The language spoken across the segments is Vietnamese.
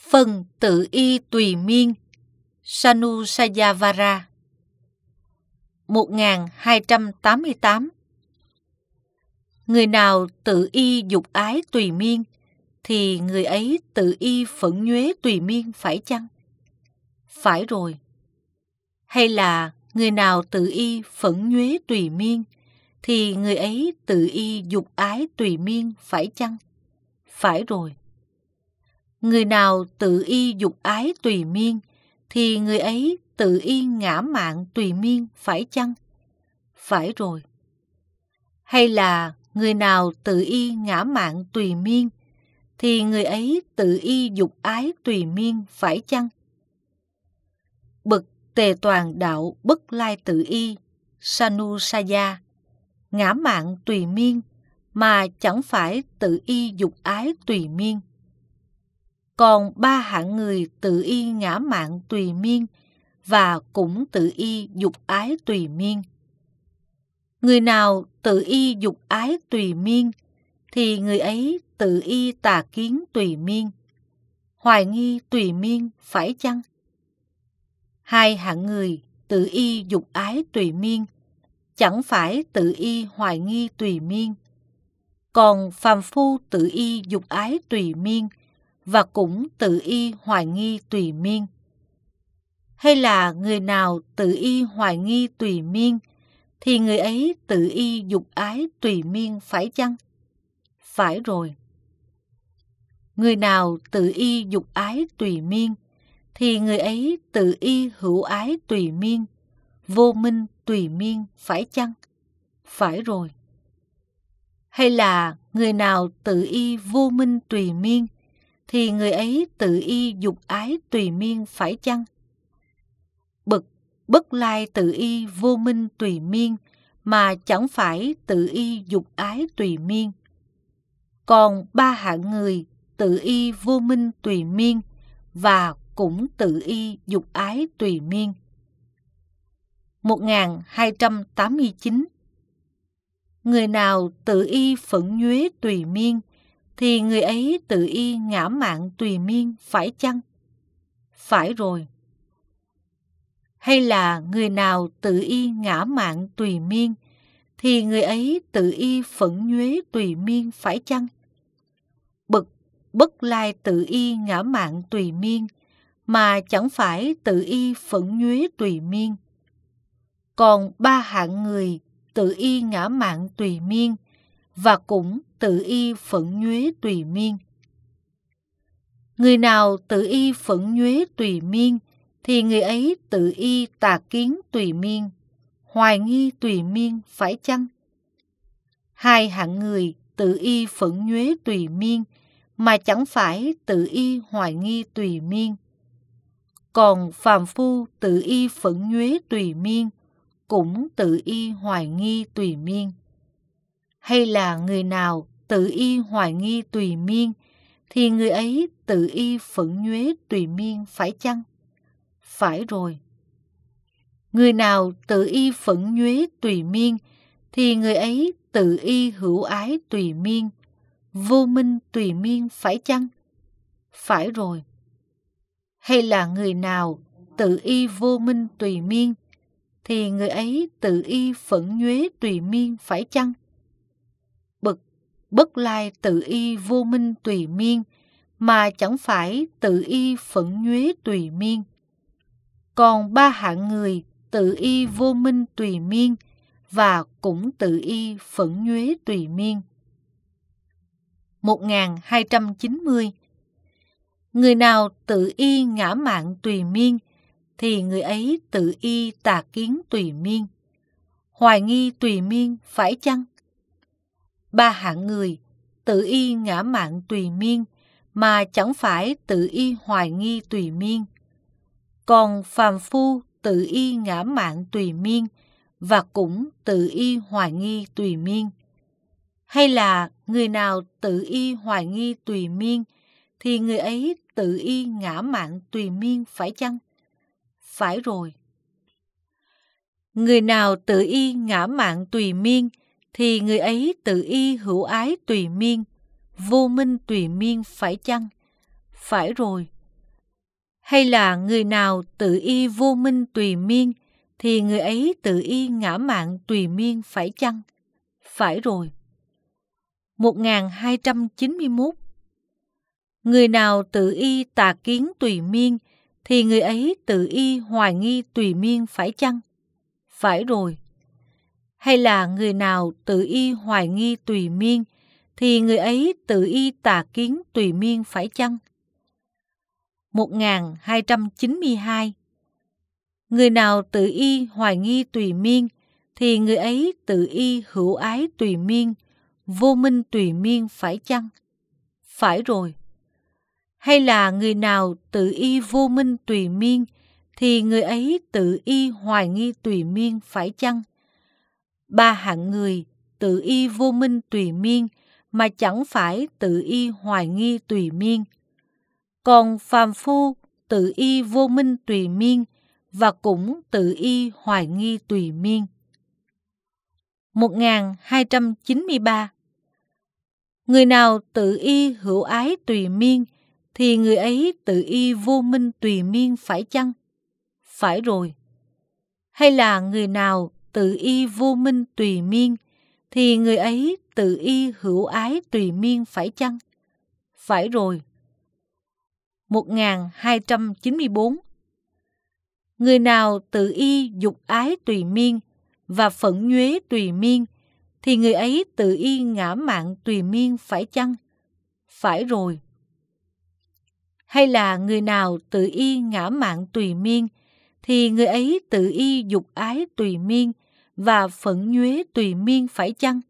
Phần tự y tùy miên Sanusayavara 1288. Người nào tự y dục ái tùy miên thì người ấy tự y phẫn nhuế tùy miên phải chăng? Phải rồi. Hay là người nào tự y phẫn nhuế tùy miên thì người ấy tự y dục ái tùy miên phải chăng? Phải rồi. Người nào tự y dục ái tùy miên thì người ấy tự y ngã mạn tùy miên phải chăng? Phải rồi. Hay là người nào tự y ngã mạn tùy miên thì người ấy tự y dục ái tùy miên phải chăng? Bậc tề toàn đạo bất lai tự y Sanusaya ngã mạn tùy miên mà chẳng phải tự y dục ái tùy miên. Còn ba hạng người tự y ngã mạn tùy miên và cũng tự y dục ái tùy miên. Người nào tự y dục ái tùy miên thì người ấy tự y tà kiến tùy miên, hoài nghi tùy miên phải chăng? Hai hạng người tự y dục ái tùy miên chẳng phải tự y hoài nghi tùy miên. Còn phàm phu tự y dục ái tùy miên và cũng tự y hoài nghi tùy miên. Hay là người nào tự y hoài nghi tùy miên thì người ấy tự y dục ái tùy miên phải chăng? Phải rồi. Người nào tự y dục ái tùy miên thì người ấy tự y hữu ái tùy miên, vô minh tùy miên phải chăng? Phải rồi. Hay là người nào tự y vô minh tùy miên thì người ấy tự y dục ái tùy miên phải chăng? Bậc bất lai tự y vô minh tùy miên mà chẳng phải tự y dục ái tùy miên. Còn ba hạng người tự y vô minh tùy miên và cũng tự y dục ái tùy miên. 1289. Người nào tự y phẫn nhuế tùy miên thì người ấy tự y ngã mạn tùy miên phải chăng? Phải rồi. Hay là người nào tự y ngã mạn tùy miên thì người ấy tự y phẫn nhuế tùy miên phải chăng? Bậc bất lai tự y ngã mạn tùy miên mà chẳng phải tự y phẫn nhuế tùy miên. Còn ba hạng người tự y ngã mạn tùy miên và cũng tự y phẫn nhuế tùy miên. Người nào tự y phẫn nhuế tùy miên thì người ấy tự y tà kiến tùy miên, hoài nghi tùy miên phải chăng? Hai hạng người tự y phẫn nhuế tùy miên mà chẳng phải tự y hoài nghi tùy miên. Còn phàm phu tự y phẫn nhuế tùy miên cũng tự y hoài nghi tùy miên. Hay là người nào tự y hoài nghi tùy miên thì người ấy tự y phẫn nhuế tùy miên phải chăng? Phải rồi. Người nào tự y phẫn nhuế tùy miên thì người ấy tự y hữu ái tùy miên, vô minh tùy miên phải chăng? Phải rồi. Hay là người nào tự y vô minh tùy miên thì người ấy tự y phẫn nhuế tùy miên phải chăng? Bậc bất lai tự y vô minh tùy miên mà chẳng phải tự y phẫn nhuế tùy miên. Còn ba hạng người tự y vô minh tùy miên và cũng tự y phẫn nhuế tùy miên. 1290. Người nào tự y ngã mạn tùy miên thì người ấy tự y tà kiến tùy miên, hoài nghi tùy miên phải chăng? Ba hạng người tự y ngã mạn tùy miên mà chẳng phải tự y hoài nghi tùy miên. Còn phàm phu tự y ngã mạn tùy miên và cũng tự y hoài nghi tùy miên. Hay là người nào tự y hoài nghi tùy miên thì người ấy tự y ngã mạn tùy miên phải chăng? Phải rồi. Người nào tự y ngã mạn tùy miên thì người ấy tự y hữu ái tùy miên, vô minh tùy miên phải chăng? Phải rồi. Hay là người nào tự y vô minh tùy miên, thì người ấy tự y ngã mạn tùy miên phải chăng? Phải rồi. 1291. Người nào tự y tà kiến tùy miên, thì người ấy tự y hoài nghi tùy miên phải chăng? Phải rồi. Hay là người nào tự y hoài nghi tùy miên, thì người ấy tự y tà kiến tùy miên phải chăng? 1292. Người nào tự y hoài nghi tùy miên, thì người ấy tự y hữu ái tùy miên, vô minh tùy miên phải chăng? Phải rồi. Hay là người nào tự y vô minh tùy miên, thì người ấy tự y hoài nghi tùy miên phải chăng? Ba hạng người tự y vô minh tùy miên mà chẳng phải tự y hoài nghi tùy miên. Còn phàm phu tự y vô minh tùy miên và cũng tự y hoài nghi tùy miên. 1293. Người nào tự y hữu ái tùy miên, thì người ấy tự y vô minh tùy miên phải chăng? Phải rồi. Hay là người nào tự y vô minh tùy miên, thì người ấy tự y hữu ái tùy miên phải chăng? Phải rồi. 1294. Người nào tự y dục ái tùy miên và phẫn nhuế tùy miên, thì người ấy tự y ngã mạn tùy miên phải chăng? Phải rồi. Hay là người nào tự y ngã mạn tùy miên, thì người ấy tự y dục ái tùy miên và phẫn nhuế tùy miên phải chăng?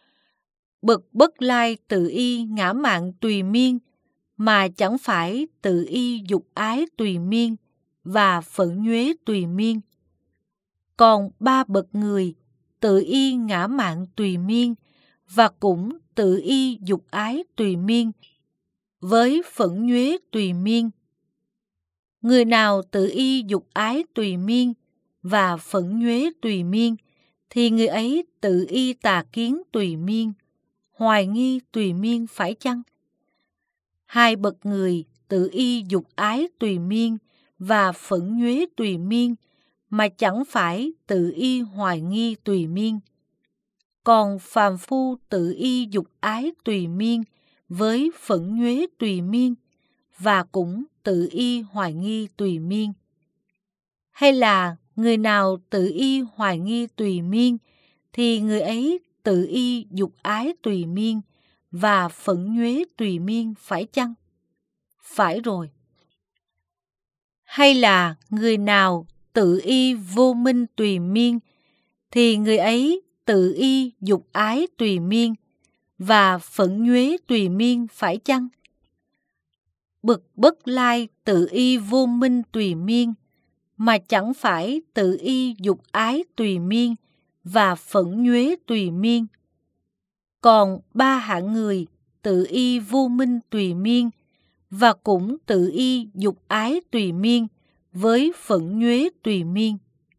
Bậc Bất Lai tự y ngã mạn tùy miên mà chẳng phải tự y dục ái tùy miên và phẫn nhuế tùy miên. Còn ba bậc người tự y ngã mạn tùy miên và cũng tự y dục ái tùy miên với phẫn nhuế tùy miên. Người nào tự y dục ái tùy miên và phẫn nhuế tùy miên, thì người ấy tự y tà kiến tùy miên, hoài nghi tùy miên phải chăng? Hai bậc người tự y dục ái tùy miên và phẫn nhuế tùy miên mà chẳng phải tự y hoài nghi tùy miên. Còn phàm phu tự y dục ái tùy miên với phẫn nhuế tùy miên và cũng tự y hoài nghi tùy miên. Hay là người nào tự y hoài nghi tùy miên, thì người ấy tự y dục ái tùy miên và phẫn nhuế tùy miên phải chăng? Phải rồi. Hay là người nào tự y vô minh tùy miên, thì người ấy tự y dục ái tùy miên và phẫn nhuế tùy miên phải chăng? Bậc Bất Lai tự y vô minh tùy miên mà chẳng phải tự y dục ái tùy miên và phẫn nhuế tùy miên. Còn ba hạng người tự y vô minh tùy miên và cũng tự y dục ái tùy miên với phẫn nhuế tùy miên.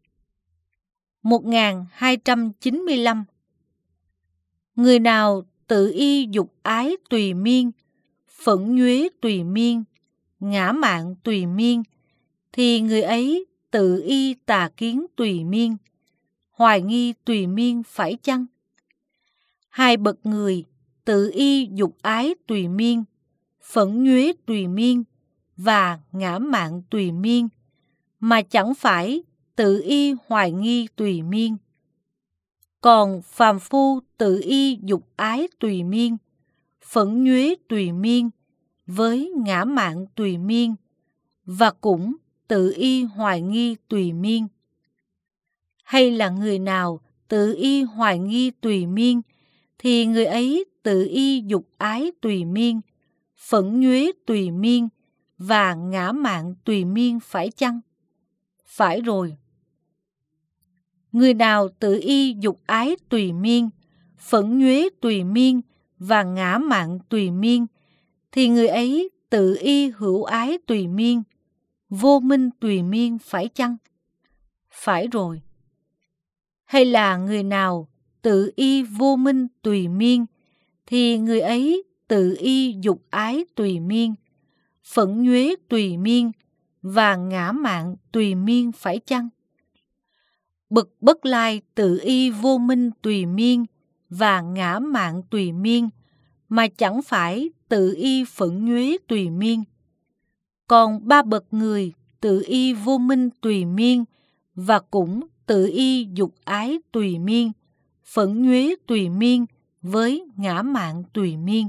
1295. Người nào tự y dục ái tùy miên, phẫn nhuế tùy miên, ngã mạn tùy miên, thì người ấy tự y tà kiến tùy miên, hoài nghi tùy miên phải chăng? Hai bậc người tự y dục ái tùy miên, phẫn nhuế tùy miên và ngã mạn tùy miên mà chẳng phải tự y hoài nghi tùy miên. Còn phàm phu tự y dục ái tùy miên, phẫn nhuế tùy miên với ngã mạn tùy miên và cũng tự y hoài nghi tùy miên. Hay là người nào tự y hoài nghi tùy miên, thì người ấy tự y dục ái tùy miên, phẫn nhuế tùy miên và ngã mạn tùy miên phải chăng? Phải rồi. Người nào tự y dục ái tùy miên, phẫn nhuế tùy miên và ngã mạn tùy miên, thì người ấy tự y hữu ái tùy miên, vô minh tùy miên phải chăng? Phải rồi. Hay là người nào tự y vô minh tùy miên, thì người ấy tự y dục ái tùy miên, phẫn nhuế tùy miên và ngã mạn tùy miên phải chăng? Bậc Bất Lai tự y vô minh tùy miên và ngã mạn tùy miên, mà chẳng phải tự y phẫn nhuế tùy miên. Còn ba bậc người tự y vô minh tùy miên và cũng tự y dục ái tùy miên, phẫn nhuế tùy miên với ngã mạn tùy miên.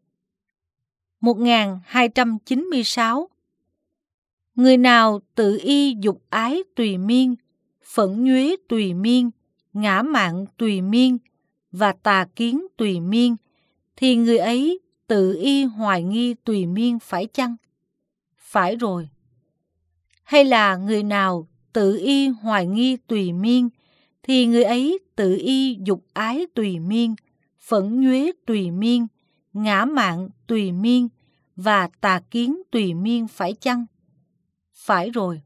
1296. Người nào tự y dục ái tùy miên, phẫn nhuế tùy miên, ngã mạn tùy miên và tà kiến tùy miên, thì người ấy tự y hoài nghi tùy miên phải chăng? Phải rồi. Hay là người nào tự y hoài nghi tùy miên, thì người ấy tự y dục ái tùy miên, phẫn nhuế tùy miên, ngã mạn tùy miên và tà kiến tùy miên phải chăng? Phải rồi.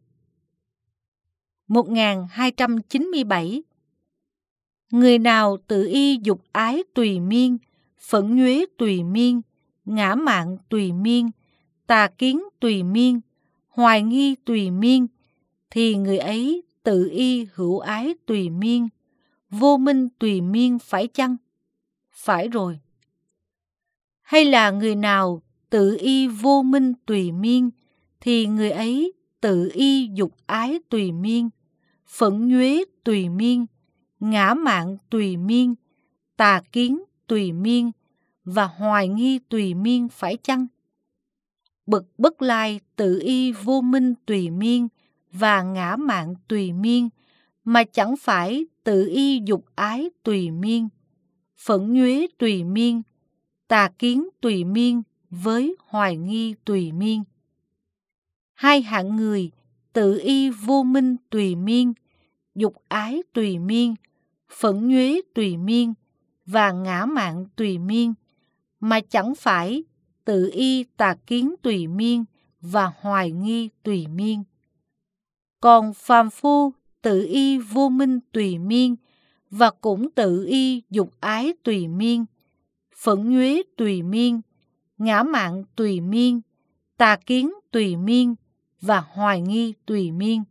1297. Người nào tự y dục ái tùy miên, phẫn nhuế tùy miên, ngã mạn tùy miên, tà kiến tùy miên, hoài nghi tùy miên, thì người ấy tự y hữu ái tùy miên, vô minh tùy miên phải chăng? Phải rồi. Hay là người nào tự y vô minh tùy miên, thì người ấy tự y dục ái tùy miên, phẫn nhuế tùy miên, ngã mạn tùy miên, tà kiến tùy miên và hoài nghi tùy miên phải chăng? Bậc Bất Lai tự y vô minh tùy miên và ngã mạn tùy miên, mà chẳng phải tự y dục ái tùy miên, phẫn nhuế tùy miên, tà kiến tùy miên với hoài nghi tùy miên. Hai hạng người tự y vô minh tùy miên, dục ái tùy miên, phẫn nhuế tùy miên và ngã mạn tùy miên, mà chẳng phải tự y tà kiến tùy miên và hoài nghi tùy miên. Còn phàm phu tự y vô minh tùy miên và cũng tự y dục ái tùy miên, phẫn nhuế tùy miên, ngã mạn tùy miên, tà kiến tùy miên và hoài nghi tùy miên.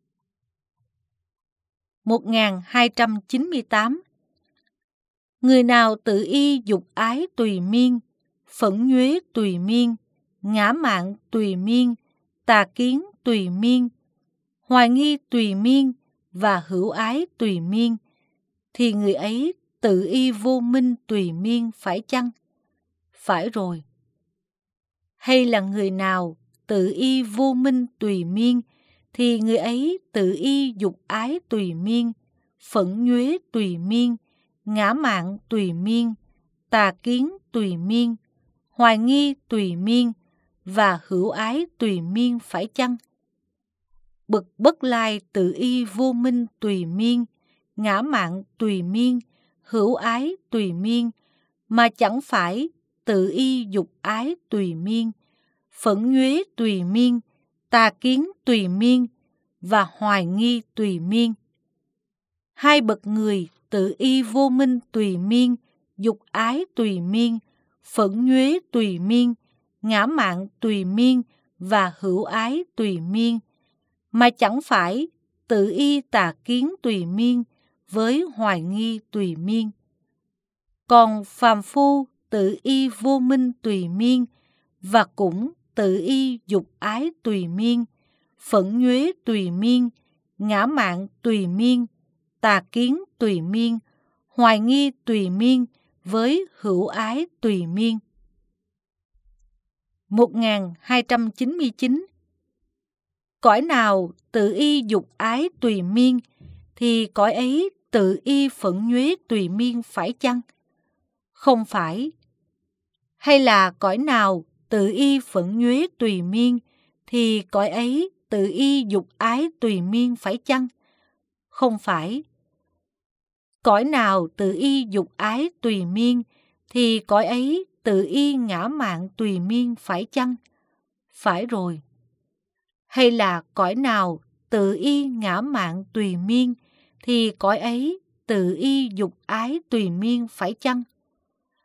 1298. Người nào tự y dục ái tùy miên, phẫn nhuế tùy miên, ngã mạn tùy miên, tà kiến tùy miên, hoài nghi tùy miên và hữu ái tùy miên, thì người ấy tự y vô minh tùy miên phải chăng? Phải rồi. Hay là người nào tự y vô minh tùy miên, thì người ấy tự y dục ái tùy miên, phẫn nhuế tùy miên, ngã mạn tùy miên, tà kiến tùy miên, hoài nghi tùy miên và hữu ái tùy miên phải chăng? Bậc Bất Lai tự y vô minh tùy miên, ngã mạn tùy miên, hữu ái tùy miên, mà chẳng phải tự y dục ái tùy miên, phẫn nhuế tùy miên, tà kiến tùy miên và hoài nghi tùy miên. Hai bậc người tự y vô minh tùy miên, dục ái tùy miên, phẫn nhuế tùy miên, ngã mạn tùy miên và hữu ái tùy miên, mà chẳng phải tự y tà kiến tùy miên với hoài nghi tùy miên. Còn phàm phu tự y vô minh tùy miên và cũng tự y dục ái tùy miên, phẫn nhuế tùy miên, ngã mạn tùy miên, tà kiến tùy miên, hoài nghi tùy miên với hữu ái tùy miên. 1299. Cõi nào tự y dục ái tùy miên, thì cõi ấy tự y phẫn nhuế tùy miên phải chăng? Không phải. Hay là cõi nào tự y phẫn nhuế tùy miên, thì cõi ấy tự y dục ái tùy miên phải chăng? Không phải. Cõi nào tự y dục ái tùy miên, thì cõi ấy tự y ngã mạn tùy miên phải chăng? Phải rồi. Hay là cõi nào tự y ngã mạn tùy miên, thì cõi ấy tự y dục ái tùy miên phải chăng?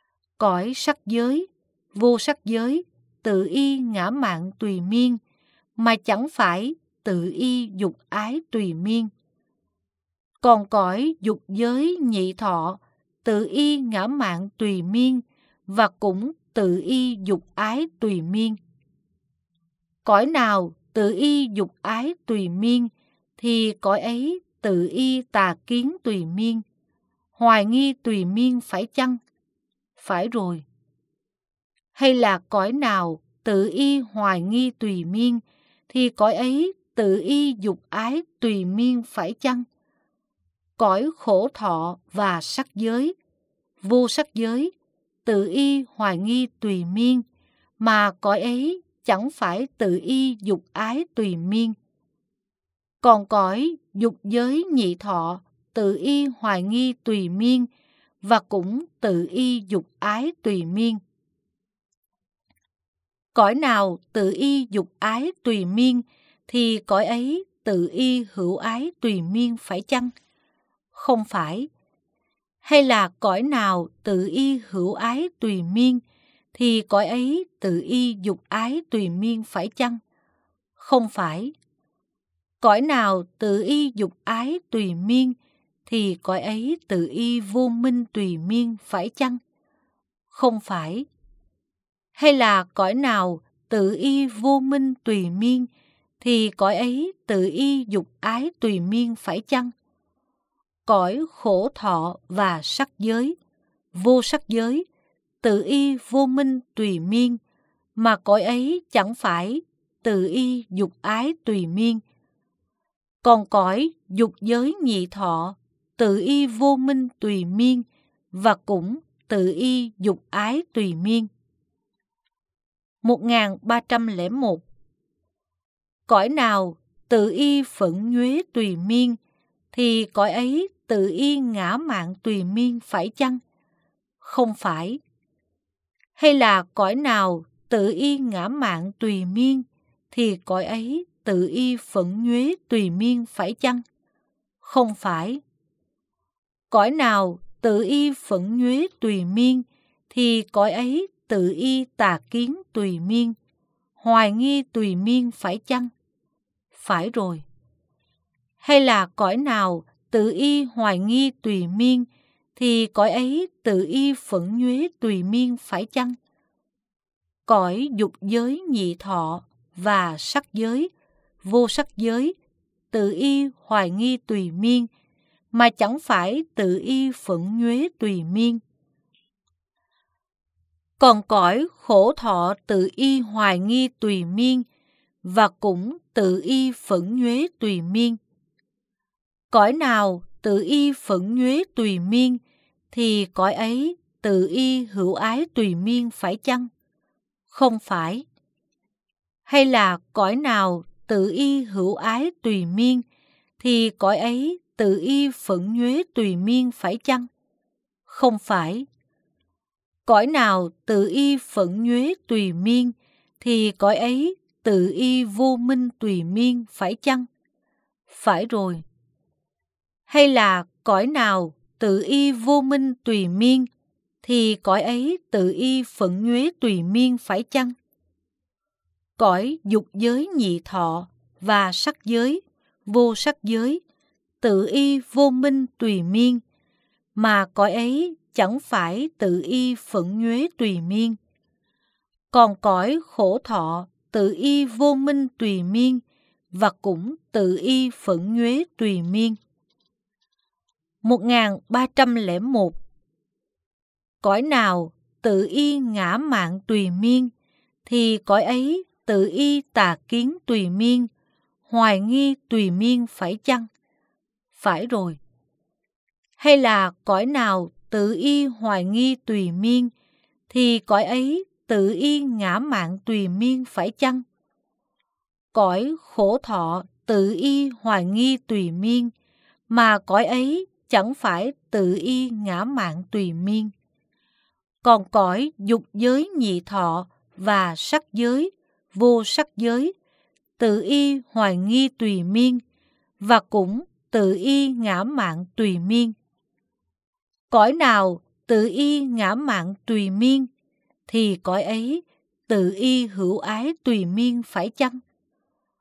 Cõi sắc giới, vô sắc giới, tự y ngã mạn tùy miên, mà chẳng phải tự y dục ái tùy miên. Còn cõi dục giới nhị thọ, tự y ngã mạn tùy miên, và cũng tự y dục ái tùy miên. Cõi nào tự y dục ái tùy miên, thì cõi ấy tự y tà kiến tùy miên, hoài nghi tùy miên phải chăng? Phải rồi. Hay là cõi nào tự y hoài nghi tùy miên, thì cõi ấy tự y dục ái tùy miên phải chăng? Cõi khổ thọ và sắc giới, vô sắc giới, tự y hoài nghi tùy miên, mà cõi ấy chẳng phải tự y dục ái tùy miên. Còn cõi dục giới nhị thọ, tự y hoài nghi tùy miên, và cũng tự y dục ái tùy miên. Cõi nào tự y dục ái tùy miên, thì cõi ấy tự y hữu ái tùy miên phải chăng? Không phải. Hay là cõi nào tự y hữu ái tùy miên, thì cõi ấy tự y dục ái tùy miên phải chăng? Không phải. Cõi nào tự y dục ái tùy miên, thì cõi ấy tự y vô minh tùy miên phải chăng? Không phải. Hay là cõi nào tự y vô minh tùy miên, thì cõi ấy tự y dục ái tùy miên phải chăng? Cõi khổ thọ và sắc giới, vô sắc giới, tự y vô minh tùy miên, mà cõi ấy chẳng phải tự y dục ái tùy miên. Còn cõi dục giới nhị thọ, tự y vô minh tùy miên, và cũng tự y dục ái tùy miên. 1301. Cõi nào tự y phẫn nhuế tùy miên, thì cõi ấy tự y ngã mạn tùy miên phải chăng? Không phải. Hay là cõi nào tự y ngã mạn tùy miên, thì cõi ấy tự y phẫn nhuế tùy miên phải chăng? Không phải. Cõi nào tự y phẫn nhuế tùy miên, thì cõi ấy tự y tà kiến tùy miên, hoài nghi tùy miên phải chăng? Phải rồi. Hay là cõi nào tự y hoài nghi tùy miên, thì cõi ấy tự y phẫn nhuế tùy miên phải chăng? Cõi dục giới nhị thọ và sắc giới, vô sắc giới, tự y hoài nghi tùy miên, mà chẳng phải tự y phẫn nhuế tùy miên. Còn cõi khổ thọ tự y hoài nghi tùy miên, và cũng tự y phẫn nhuế tùy miên. Cõi nào tự y phẫn nhuế tùy miên, thì cõi ấy tự y hữu ái tùy miên phải chăng? Không phải. Hay là cõi nào tự y hữu ái tùy miên, thì cõi ấy tự y phẫn nhuế tùy miên phải chăng? Không phải. Cõi nào tự y phẫn nhuế tùy miên, thì cõi ấy tự y vô minh tùy miên phải chăng? Phải rồi. Hay là cõi nào tự y vô minh tùy miên, thì cõi ấy tự y phẫn nhuế tùy miên phải chăng? Cõi dục giới nhị thọ và sắc giới, vô sắc giới, tự y vô minh tùy miên, mà cõi ấy chẳng phải tự y phẫn nhuế tùy miên. Còn cõi khổ thọ tự y vô minh tùy miên, và cũng tự y phẫn nhuế tùy miên. 1301. Cõi nào tự y ngã mạn tùy miên, thì cõi ấy tự y tà kiến tùy miên, hoài nghi tùy miên phải chăng? Phải rồi. Hay là cõi nào tự y hoài nghi tùy miên, thì cõi ấy tự y ngã mạn tùy miên phải chăng? Cõi khổ thọ tự y hoài nghi tùy miên, mà cõi ấy chẳng phải tự y ngã mạn tùy miên. Còn cõi dục giới nhị thọ và sắc giới, vô sắc giới, tự y hoài nghi tùy miên, và cũng tự y ngã mạn tùy miên. Cõi nào tự y ngã mạn tùy miên, thì cõi ấy tự y hữu ái tùy miên phải chăng?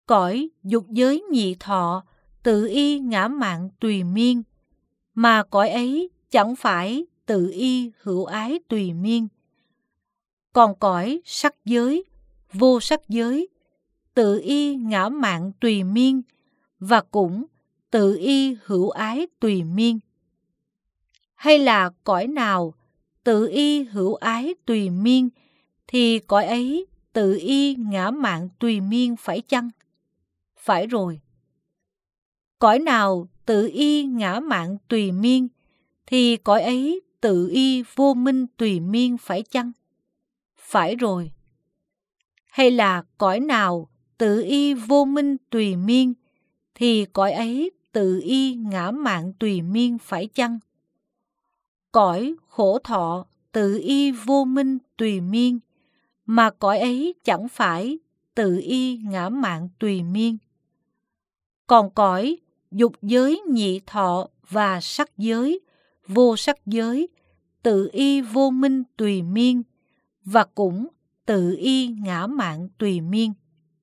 cõi dục giới nhị thọ, tự y ngã mạn tùy miên, mà cõi ấy chẳng phải tự y hữu ái tùy miên. Còn cõi sắc giới, vô sắc giới, tự y ngã mạn tùy miên, và cũng tự y hữu ái tùy miên. Hay là cõi nào tự y hữu ái tùy miên, thì cõi ấy tự y ngã mạn tùy miên phải chăng? Phải rồi. Cõi nào tự y ngã mạn tùy miên, thì cõi ấy tự y vô minh tùy miên phải chăng? Phải rồi. Hay là cõi nào tự y vô minh tùy miên, thì cõi ấy tự y ngã mạn tùy miên phải chăng? Cõi khổ thọ tự y vô minh tùy miên, mà cõi ấy chẳng phải tự y ngã mạn tùy miên. Còn cõi dục giới nhị thọ và sắc giới, vô sắc giới, tự y vô minh tùy miên, và cũng tự y ngã mạn tùy miên.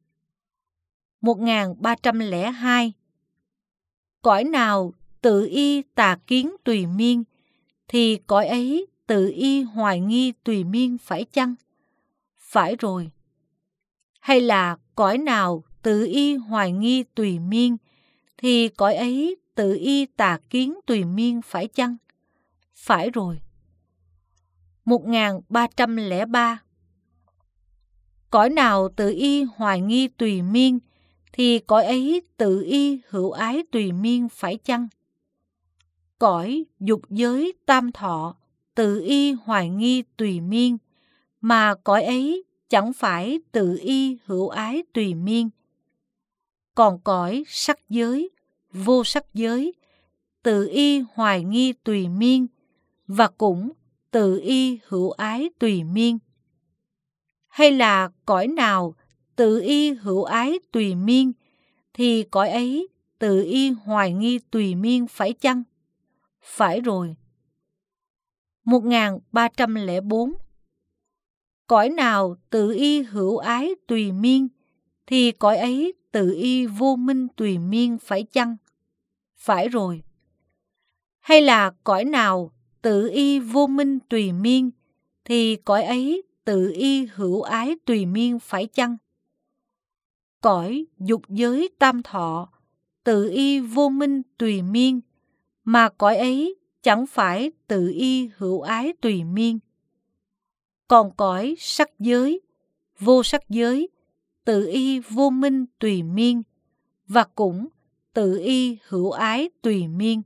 1302. Cõi nào tự y tà kiến tùy miên, thì cõi ấy tự y hoài nghi tùy miên phải chăng? Phải rồi. Hay là cõi nào tự y hoài nghi tùy miên, thì cõi ấy tự y tà kiến tùy miên phải chăng? Phải rồi. 1303. Cõi nào tự y hoài nghi tùy miên, thì cõi ấy tự y hữu ái tùy miên phải chăng? Cõi dục giới tam thọ, tự y hoài nghi tùy miên, mà cõi ấy chẳng phải tự y hữu ái tùy miên. Còn cõi sắc giới, vô sắc giới, tự y hoài nghi tùy miên, và cũng tự y hữu ái tùy miên. Hay là cõi nào tự y hữu ái tùy miên, thì cõi ấy tự y hoài nghi tùy miên phải chăng? Phải rồi. 1304. Cõi nào tự y hữu ái tùy miên, thì cõi ấy tự y vô minh tùy miên phải chăng? Phải rồi. Hay là cõi nào tự y vô minh tùy miên, thì cõi ấy tự y hữu ái tùy miên phải chăng? Cõi dục giới tam thọ, tự y vô minh tùy miên, mà cõi ấy chẳng phải tự y hữu ái tùy miên. Còn cõi sắc giới, vô sắc giới, tự y vô minh tùy miên, và cũng tự y hữu ái tùy miên.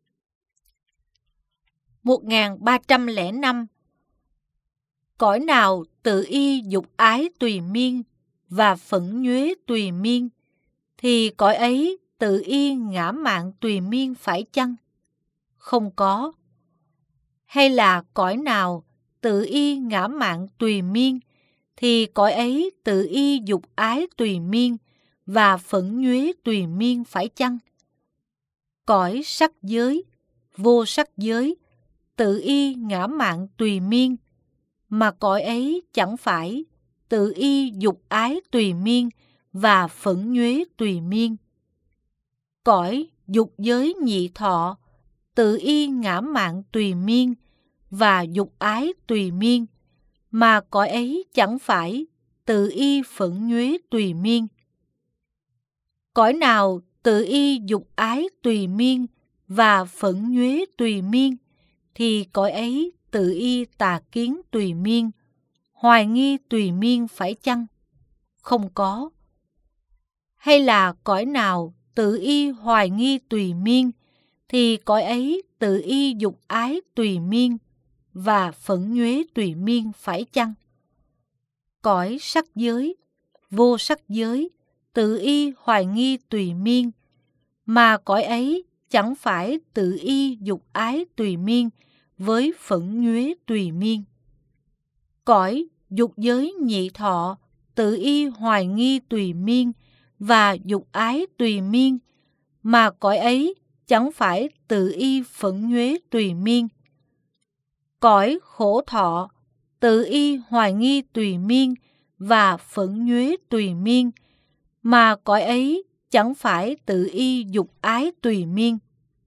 1305. Cõi nào tự y dục ái tùy miên và phẫn nhuế tùy miên, thì cõi ấy tự y ngã mạn tùy miên phải chăng? Không có. Hay là cõi nào tự y ngã mạn tùy miên, thì cõi ấy tự y dục ái tùy miên và phẫn nhuế tùy miên phải chăng? Cõi sắc giới, vô sắc giới, tự y ngã mạn tùy miên, mà cõi ấy chẳng phải tự y dục ái tùy miên và phẫn nhuế tùy miên. Cõi dục giới nhị thọ, tự y ngã mạn tùy miên và dục ái tùy miên, mà cõi ấy chẳng phải tự y phẫn nhuế tùy miên. Cõi nào tự y dục ái tùy miên và phẫn nhuế tùy miên, thì cõi ấy tự y tà kiến tùy miên, hoài nghi tùy miên phải chăng? Không có. Hay là cõi nào tự y hoài nghi tùy miên, thì cõi ấy tự y dục ái tùy miên và phẫn nhuế tùy miên phải chăng? Cõi sắc giới, vô sắc giới, tự y hoài nghi tùy miên, mà cõi ấy chẳng phải tự y dục ái tùy miên với phẫn nhuế tùy miên. Cõi dục giới nhị thọ, tự y hoài nghi tùy miên và dục ái tùy miên, mà cõi ấy chẳng phải tự y phẫn nhuế tùy miên. Cõi khổ thọ, tự y hoài nghi tùy miên và phẫn nhuế tùy miên, mà cõi ấy chẳng phải tự y dục ái tùy miên.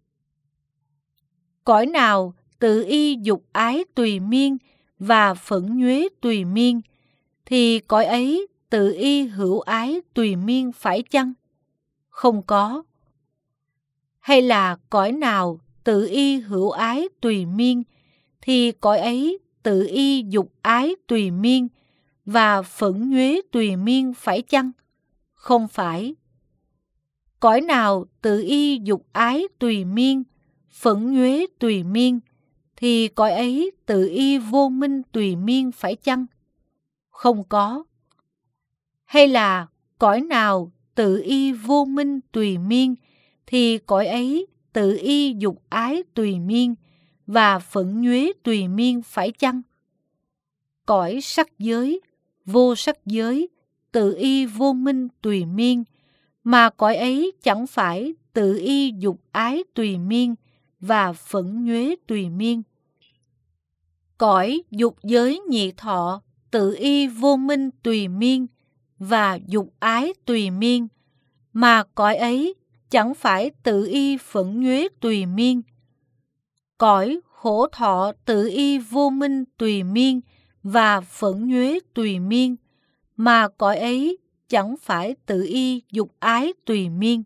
Cõi nào tự y dục ái tùy miên và phẫn nhuế tùy miên, thì cõi ấy tự y hữu ái tùy miên phải chăng? Không có. Hay là cõi nào tự y hữu ái tùy miên, thì cõi ấy tự y dục ái tùy miên và phẫn nhuế tùy miên phải chăng? Không phải. Cõi nào tự y dục ái tùy miên, phẫn nhuế tùy miên, thì cõi ấy tự y vô minh tùy miên phải chăng? Không có. Hay là cõi nào tự y vô minh tùy miên, thì cõi ấy tự y dục ái tùy miên và phẫn nhuế tùy miên phải chăng? Cõi sắc giới, vô sắc giới, tự y vô minh tùy miên, mà cõi ấy chẳng phải tự y dục ái tùy miên và phẫn nhuế tùy miên. Cõi dục giới nhị thọ, tự y vô minh tùy miên và dục ái tùy miên, mà cõi ấy chẳng phải tự y phẫn nhuế tùy miên. Cõi khổ thọ tự y vô minh tùy miên và phẫn nhuế tùy miên, mà cõi ấy chẳng phải tự y dục ái tùy miên.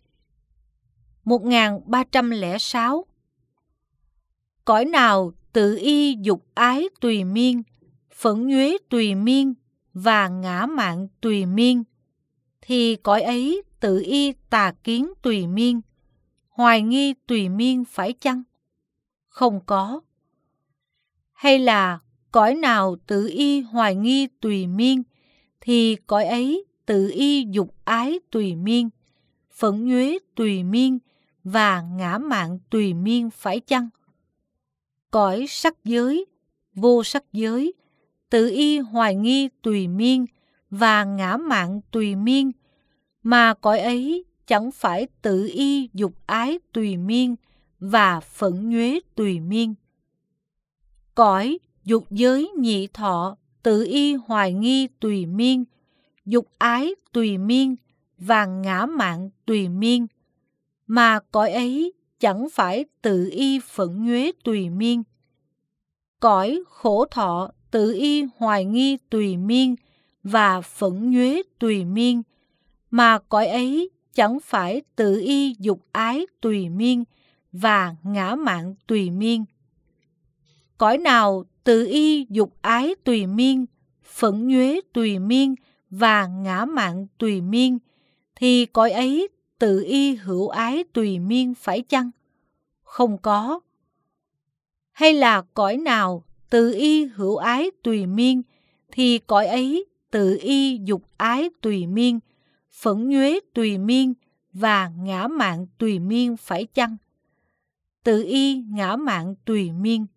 1306. Cõi nào tự y dục ái tùy miên, phẫn nhuế tùy miên và ngã mạn tùy miên, thì cõi ấy tự y tà kiến tùy miên, hoài nghi tùy miên phải chăng? Không có. Hay là cõi nào tự y hoài nghi tùy miên, thì cõi ấy tự y dục ái tùy miên, phẫn nhuế tùy miên và ngã mạn tùy miên phải chăng? Cõi sắc giới, vô sắc giới, tự y hoài nghi tùy miên và ngã mạn tùy miên, mà cõi ấy chẳng phải tự y dục ái tùy miên và phẫn nhuế tùy miên. Cõi dục giới nhị thọ, tự y hoài nghi tùy miên, dục ái tùy miên và ngã mạn tùy miên, mà cõi ấy chẳng phải tự y phẫn nhuế tùy miên. Cõi khổ thọ tự y hoài nghi tùy miên và phẫn nhuế tùy miên, mà cõi ấy chẳng phải tự y dục ái tùy miên và ngã mạn tùy miên. Cõi nào tự y dục ái tùy miên, phẫn nhuế tùy miên và ngã mạn tùy miên, thì cõi ấy tự y hữu ái tùy miên phải chăng? Không có. Hay là cõi nào tự y hữu ái tùy miên, thì cõi ấy tự y dục ái tùy miên, phẫn nhuế tùy miên và ngã mạn tùy miên phải chăng? Tự y ngã mạn tùy miên.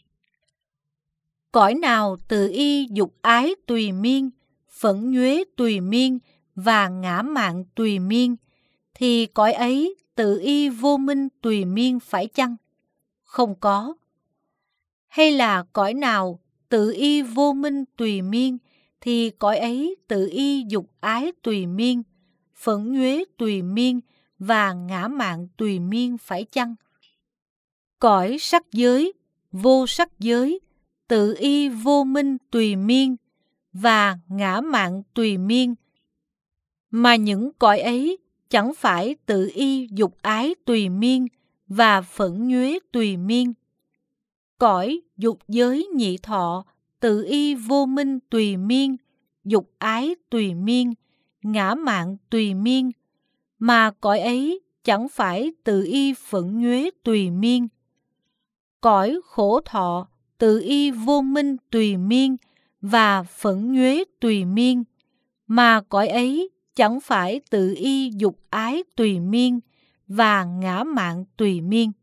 Cõi nào tự y dục ái tùy miên, phẫn nhuế tùy miên và ngã mạn tùy miên, thì cõi ấy tự y vô minh tùy miên phải chăng? Không có. Hay là cõi nào tự y vô minh tùy miên, thì cõi ấy tự y dục ái tùy miên, phẫn nhuế tùy miên và ngã mạn tùy miên phải chăng? Cõi sắc giới, vô sắc giới, tự y vô minh tùy miên và ngã mạn tùy miên, mà những cõi ấy chẳng phải tự y dục ái tùy miên và phẫn nhuế tùy miên. Cõi dục giới nhị thọ, tự y vô minh tùy miên, dục ái tùy miên, ngã mạn tùy miên, mà cõi ấy chẳng phải tự y phẫn nhuế tùy miên. Cõi khổ thọ, tự y vô minh tùy miên và phẫn nhuế tùy miên, mà cõi ấy chẳng phải tự y dục ái tùy miên và ngã mạn tùy miên.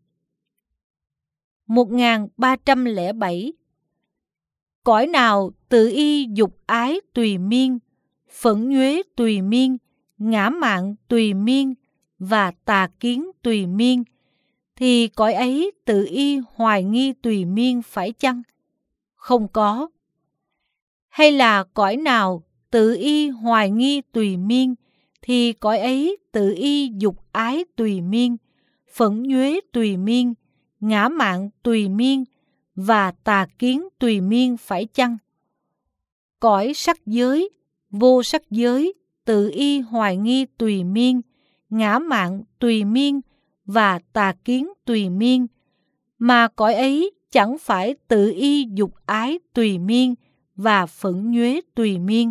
1307. Cõi nào tự y dục ái tùy miên, phẫn nhuế tùy miên, ngã mạn tùy miên và tà kiến tùy miên, thì cõi ấy tự y hoài nghi tùy miên phải chăng? Không có. Hay là cõi nào tự y hoài nghi tùy miên, thì cõi ấy tự y dục ái tùy miên, phẫn nhuế tùy miên, ngã mạn tùy miên và tà kiến tùy miên phải chăng? Cõi sắc giới, vô sắc giới, tự y hoài nghi tùy miên, ngã mạn tùy miên và tà kiến tùy miên, mà cõi ấy chẳng phải tự y dục ái tùy miên và phẫn nhuế tùy miên.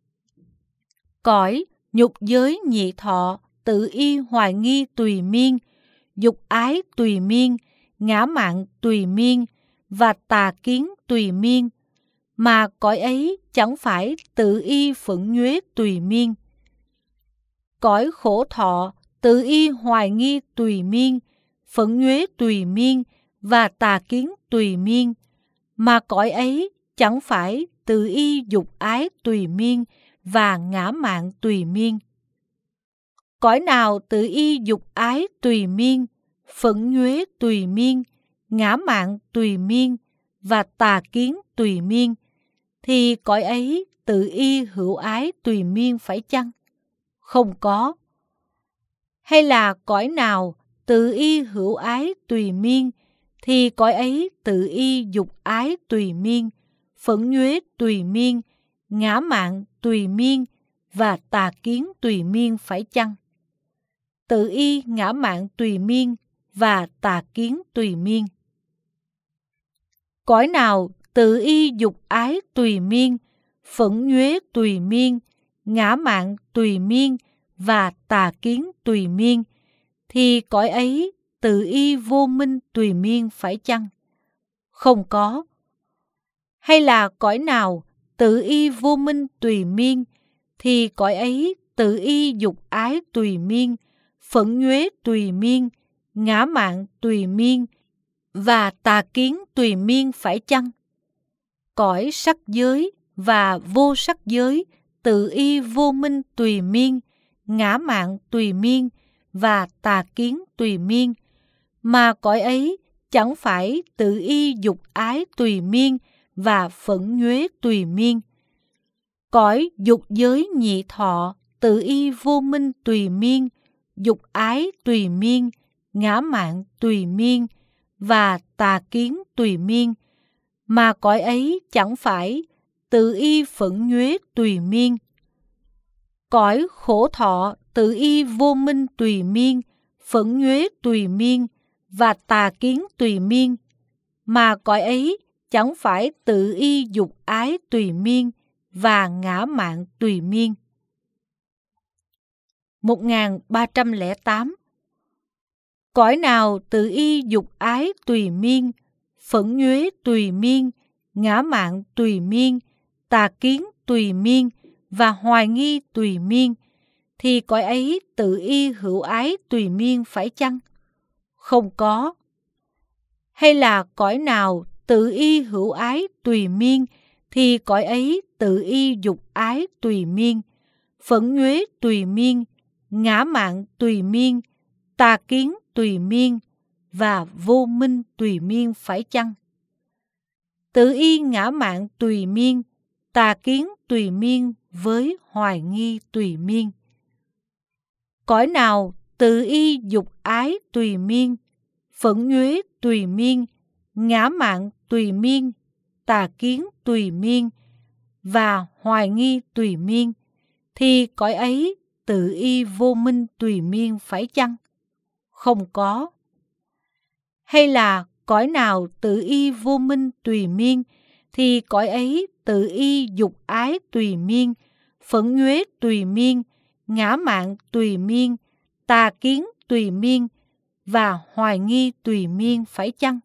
Cõi nhục giới nhị thọ, tự y hoài nghi tùy miên, dục ái tùy miên, ngã mạn tùy miên và tà kiến tùy miên, mà cõi ấy chẳng phải tự y phẫn nhuế tùy miên. Cõi khổ thọ, tự y hoài nghi tùy miên, phẫn nhuế tùy miên và tà kiến tùy miên, mà cõi ấy chẳng phải tự y dục ái tùy miên và ngã mạn tùy miên. Cõi nào tự y dục ái tùy miên, phẫn nhuế tùy miên, ngã mạn tùy miên và tà kiến tùy miên, thì cõi ấy tự y hữu ái tùy miên phải chăng? Không có. Hay là cõi nào tự y hữu ái tùy miên, thì cõi ấy tự y dục ái tùy miên, phẫn nhuế tùy miên, ngã mạn tùy miên và tà kiến tùy miên phải chăng? Tự y ngã mạn tùy miên và tà kiến tùy miên. Cõi nào tự y dục ái tùy miên, phẫn nhuế tùy miên, ngã mạn tùy miên và tà kiến tùy miên, thì cõi ấy tự y vô minh tùy miên phải chăng? Không có. Hay là cõi nào tự y vô minh tùy miên, thì cõi ấy tự y dục ái tùy miên, phẫn nhuế tùy miên, ngã mạn tùy miên và tà kiến tùy miên phải chăng? Cõi sắc giới và vô sắc giới, tự y vô minh tùy miên, ngã mạn tùy miên và tà kiến tùy miên, mà cõi ấy chẳng phải tự y dục ái tùy miên và phẫn nhuế tùy miên. Cõi dục giới nhị thọ, tự y vô minh tùy miên, dục ái tùy miên, ngã mạn tùy miên và tà kiến tùy miên, mà cõi ấy chẳng phải tự y phẫn nhuế tùy miên. Cõi khổ thọ, tự y vô minh tùy miên, phẫn nhuế tùy miên và tà kiến tùy miên, mà cõi ấy chẳng phải tự y dục ái tùy miên và ngã mạn tùy miên. 1308. Cõi nào tự y dục ái tùy miên, phẫn nhuế tùy miên, ngã mạn tùy miên, tà kiến tùy miên và hoài nghi tùy miên, thì cõi ấy tự y hữu ái tùy miên phải chăng? Không có. Hay là cõi nào tự y hữu ái tùy miên, thì cõi ấy tự y dục ái tùy miên, phẫn nhuế tùy miên, ngã mạn tùy miên, tà kiến tùy miên và vô minh tùy miên phải chăng? Tự y ngã mạn tùy miên, tà kiến tùy miên với hoài nghi tùy miên. Cõi nào tự y dục ái tùy miên, phẫn nhuế tùy miên, ngã mạn tùy miên, tà kiến tùy miên và hoài nghi tùy miên, thì cõi ấy tự y vô minh tùy miên phải chăng? Không có. Hay là cõi nào tự y vô minh tùy miên, thì cõi ấy tự y dục ái tùy miên, phẫn nhuế tùy miên, ngã mạn tùy miên, tà kiến tùy miên và hoài nghi tùy miên phải chăng?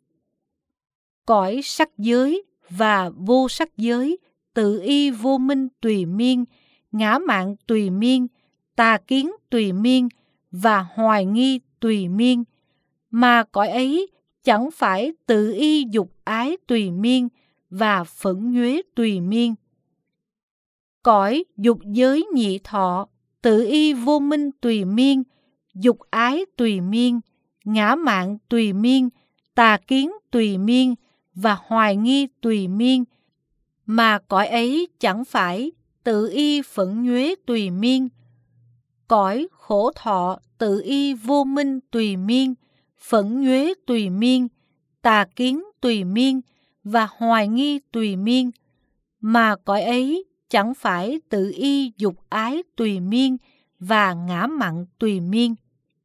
Cõi sắc giới và vô sắc giới, tự y vô minh tùy miên, ngã mạn tùy miên, tà kiến tùy miên và hoài nghi tùy miên, mà cõi ấy chẳng phải tự y dục ái tùy miên và phẫn nhuế tùy miên. Cõi dục giới nhị thọ, tự y vô minh tùy miên, dục ái tùy miên, ngã mạn tùy miên, tà kiến tùy miên và hoài nghi tùy miên, mà cõi ấy chẳng phải tự y phẫn nhuế tùy miên. cõi khổ thọ tự y vô minh tùy miên, phẫn nhuế tùy miên, tà kiến tùy miên và hoài nghi tùy miên, mà cõi ấy chẳng phải tự y dục ái tùy miên và ngã mạn tùy miên.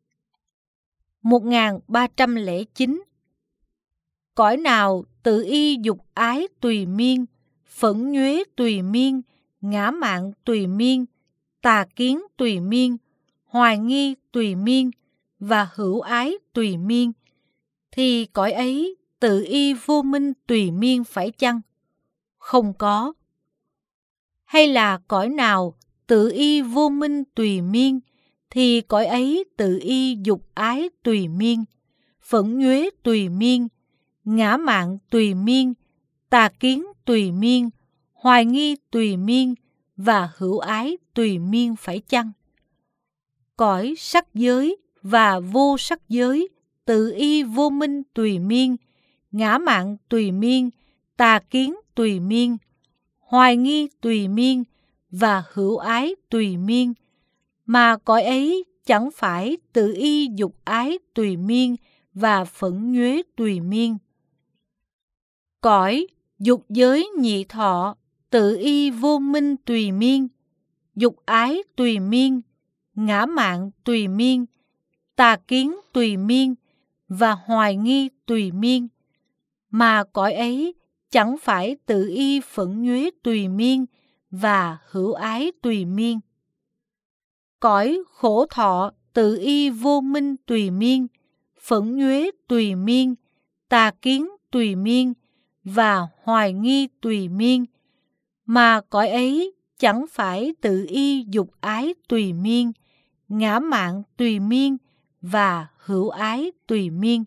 1309. Cõi nào tự y dục ái tùy miên, phẫn nhuế tùy miên, ngã mạn tùy miên, tà kiến tùy miên, hoài nghi tùy miên và hữu ái tùy miên, thì cõi ấy tự y vô minh tùy miên phải chăng? Không có. Hay là cõi nào tự y vô minh tùy miên, thì cõi ấy tự y dục ái tùy miên, phẫn nhuế tùy miên, ngã mạn tùy miên, tà kiến tùy miên, hoài nghi tùy miên và hữu ái tùy miên phải chăng? Cõi sắc giới và vô sắc giới tự y vô minh tùy miên, ngã mạn tùy miên, tà kiến tùy miên, hoài nghi tùy miên và hữu ái tùy miên, mà cõi ấy chẳng phải tự y dục ái tùy miên và phẫn nhuế tùy miên. Cõi dục giới nhị thọ tự y vô minh tùy miên, dục ái tùy miên, ngã mạn tùy miên, tà kiến tùy miên và hoài nghi tùy miên, mà cõi ấy chẳng phải tự y phẫn nhuế tùy miên và hữu ái tùy miên. Cõi khổ thọ tự y vô minh tùy miên, phẫn nhuế tùy miên, tà kiến tùy miên và hoài nghi tùy miên, mà cõi ấy chẳng phải tự y dục ái tùy miên, ngã mạn tùy miên và hữu ái tùy miên.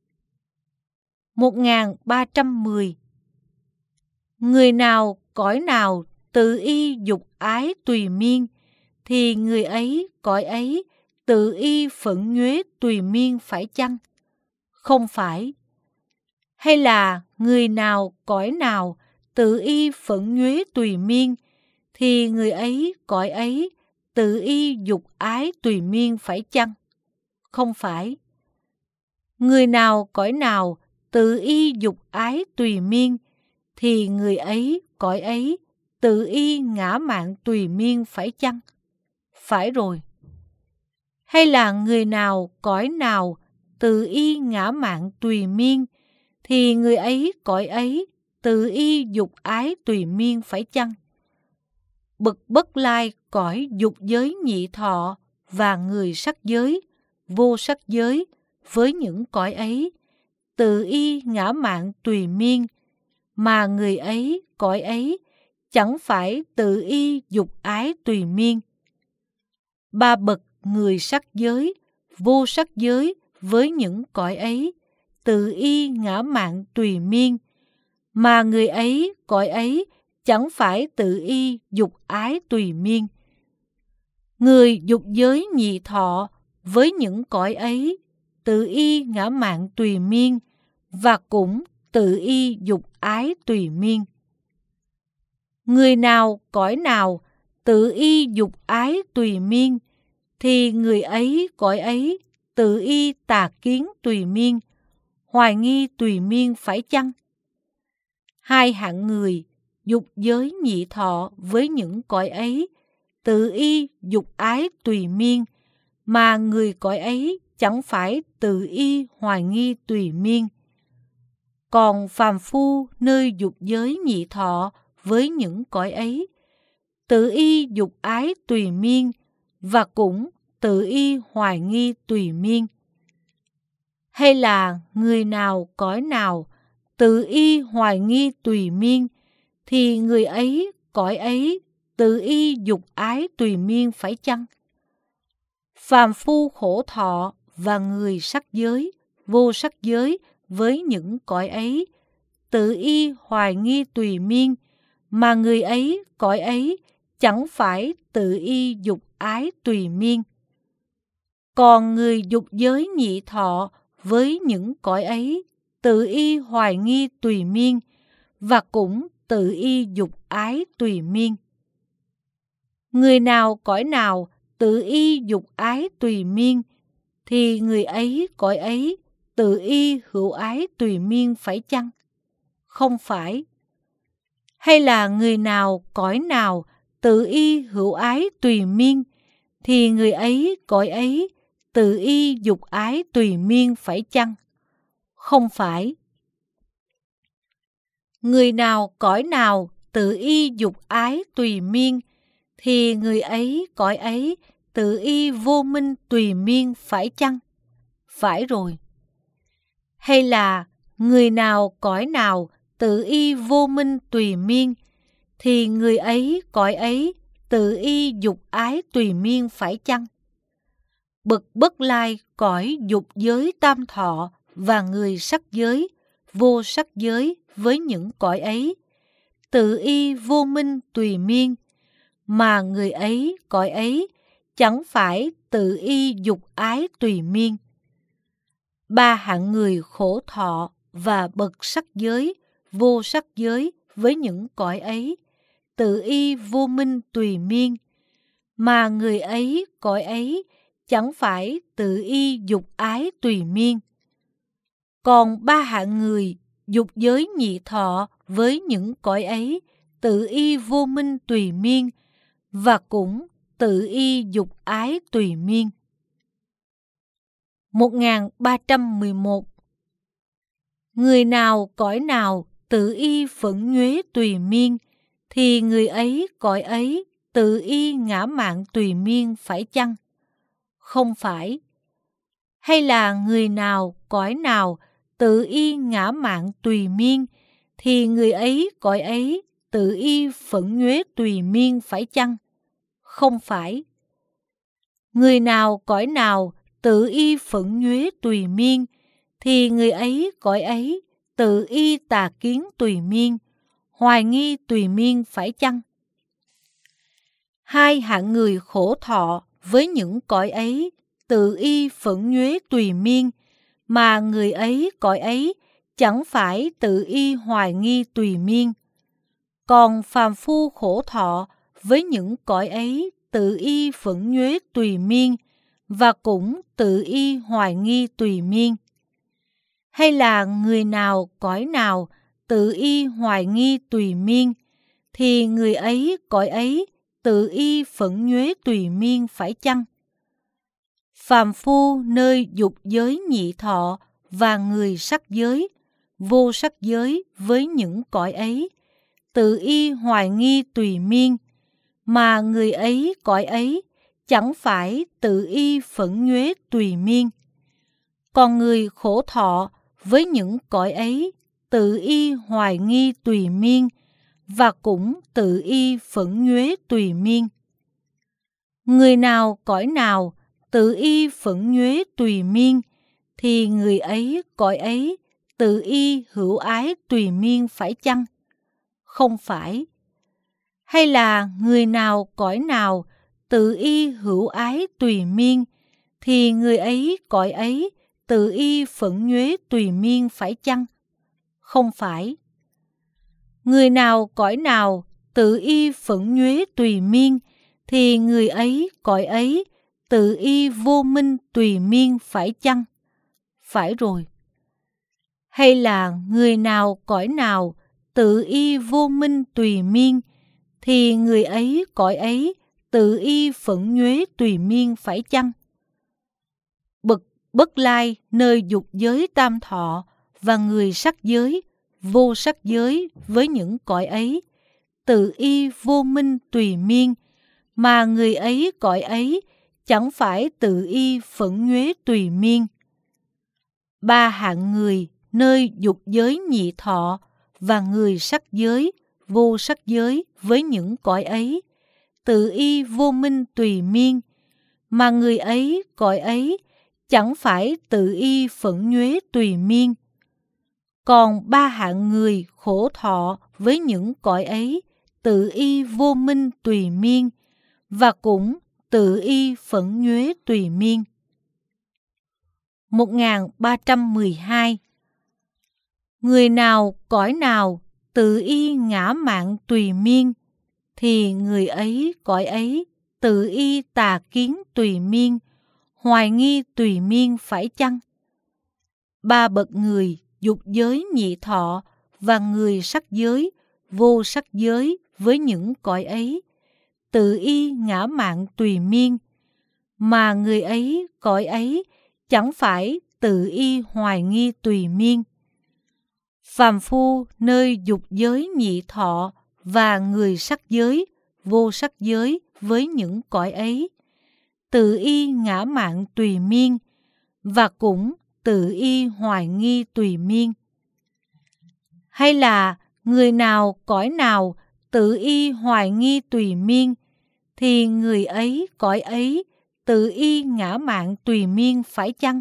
1310. Người nào cõi nào tự y dục ái tùy miên, thì người ấy cõi ấy tự y phẫn nhuế tùy miên phải chăng? Không phải. Hay là người nào cõi nào tự y phẫn nhuế tùy miên, thì người ấy cõi ấy tự y dục ái tùy miên phải chăng? Không phải. Người nào cõi nào tự y dục ái tùy miên, thì người ấy cõi ấy tự y ngã mạn tùy miên phải chăng? Phải rồi. Hay là người nào cõi nào tự y ngã mạn tùy miên, thì người ấy cõi ấy tự y dục ái tùy miên phải chăng? Bậc Bất Lai cõi dục giới nhị thọ và người sắc giới, vô sắc giới với những cõi ấy tự y ngã mạn tùy miên, mà người ấy cõi ấy chẳng phải tự y dục ái tùy miên. Ba bậc người sắc giới, vô sắc giới với những cõi ấy tự y ngã mạn tùy miên, mà người ấy cõi ấy chẳng phải tự y dục ái tùy miên. Người dục giới nhị thọ với những cõi ấy tự y ngã mạn tùy miên và cũng tự y dục ái tùy miên. Người nào cõi nào tự y dục ái tùy miên, thì người ấy cõi ấy tự y tà kiến tùy miên, hoài nghi tùy miên phải chăng? Hai hạng người dục giới nhị thọ với những cõi ấy tự y dục ái tùy miên, mà người cõi ấy chẳng phải tự y hoài nghi tùy miên. Còn phàm phu nơi dục giới nhị thọ với những cõi ấy tự y dục ái tùy miên và cũng tự y hoài nghi tùy miên. Hay là người nào cõi nào tự y hoài nghi tùy miên, thì người ấy cõi ấy tự y dục ái tùy miên phải chăng? Phàm phu khổ thọ và người sắc giới, vô sắc giới với những cõi ấy tự y hoài nghi tùy miên, mà người ấy cõi ấy chẳng phải tự y dục ái tùy miên. Còn người dục giới nhị thọ với những cõi ấy tự y hoài nghi tùy miên và cũng tự y dục ái tùy miên. Người nào cõi nào tự y dục ái tùy miên, thì người ấy cõi ấy tự y hữu ái tùy miên phải chăng? Không phải. Hay là người nào cõi nào tự y hữu ái tùy miên, thì người ấy cõi ấy tự y dục ái tùy miên phải chăng? Không phải. Người nào cõi nào tự y dục ái tùy miên, thì người ấy cõi ấy tự y vô minh tùy miên phải chăng? Phải rồi. Hay là người nào cõi nào tự y vô minh tùy miên, thì người ấy cõi ấy tự y dục ái tùy miên phải chăng? Bậc Bất Lai cõi dục giới tam thọ và người sắc giới, vô sắc giới với những cõi ấy, tự y vô minh tùy miên, mà người ấy cõi ấy chẳng phải tự y dục ái tùy miên. Ba hạng người khổ thọ và bậc sắc giới, vô sắc giới với những cõi ấy, tự y vô minh tùy miên, mà người ấy cõi ấy chẳng phải tự y dục ái tùy miên. Còn ba hạng người dục giới nhị thọ với những cõi ấy, tự y vô minh tùy miên, và cũng tự y dục ái tùy miên. 1311. Người nào cõi nào tự y phẫn nhuế tùy miên, thì người ấy cõi ấy tự y ngã mạn tùy miên phải chăng? Không phải. Hay là người nào cõi nào tự y ngã mạn tùy miên, thì người ấy cõi ấy tự y phẫn nhuế tùy miên phải chăng? Không phải. Người nào cõi nào tự y phẫn nhuế tùy miên, thì người ấy cõi ấy tự y tà kiến tùy miên, hoài nghi tùy miên phải chăng? Hai hạng người khổ thọ với những cõi ấy, tự y phẫn nhuế tùy miên, mà người ấy cõi ấy chẳng phải tự y hoài nghi tùy miên. Còn phàm phu khổ thọ với những cõi ấy, tự y phẫn nhuế tùy miên, và cũng tự y hoài nghi tùy miên. Hay là người nào cõi nào tự y hoài nghi tùy miên, thì người ấy cõi ấy tự y phẫn nhuế tùy miên phải chăng? Phàm phu nơi dục giới nhị thọ và người sắc giới, vô sắc giới với những cõi ấy, tự y hoài nghi tùy miên, mà người ấy cõi ấy chẳng phải tự y phẫn nhuế tùy miên. Còn người khổ thọ với những cõi ấy, tự y hoài nghi tùy miên, và cũng tự y phẫn nhuế tùy miên. Người nào cõi nào tự y phẫn nhuế tùy miên, thì người ấy cõi ấy tự y hữu ái tùy miên phải chăng? Không phải. Hay là người nào cõi nào tự y hữu ái tùy miên, thì người ấy cõi ấy tự y phẫn nhuế tùy miên phải chăng? Không phải. Người nào cõi nào tự y phẫn nhuế tùy miên, thì người ấy cõi ấy tự y vô minh tùy miên phải chăng? Phải rồi. Hay là người nào cõi nào tự y vô minh tùy miên, thì người ấy cõi ấy tự y phẫn nhuế tùy miên phải chăng? Bậc Bất Lai nơi dục giới tam thọ và người sắc giới, vô sắc giới với những cõi ấy, tự y vô minh tùy miên, mà người ấy cõi ấy chẳng phải tự y phẫn nhuế tùy miên. Ba hạng người nơi dục giới nhị thọ và người sắc giới, vô sắc giới với những cõi ấy, tự y vô minh tùy miên, mà người ấy cõi ấy chẳng phải tự y phẫn nhuế tùy miên. Còn ba hạng người khổ thọ với những cõi ấy, tự y vô minh tùy miên, và cũng tự y phẫn nhuế tùy miên. 1312. Người nào cõi nào tự y ngã mạn tùy miên, thì người ấy cõi ấy tự y tà kiến tùy miên, hoài nghi tùy miên phải chăng? Ba bậc người dục giới nhị thọ và người sắc giới, vô sắc giới với những cõi ấy, tự y ngã mạn tùy miên, mà người ấy, cõi ấy, chẳng phải tự y hoài nghi tùy miên. Phàm phu nơi dục giới nhị thọ và người sắc giới, vô sắc giới với những cõi ấy, tự y ngã mạn tùy miên, và cũng tự y hoài nghi tùy miên. Hay là người nào, cõi nào tự y hoài nghi tùy miên, thì người ấy, cõi ấy, tự y ngã mạn tùy miên phải chăng?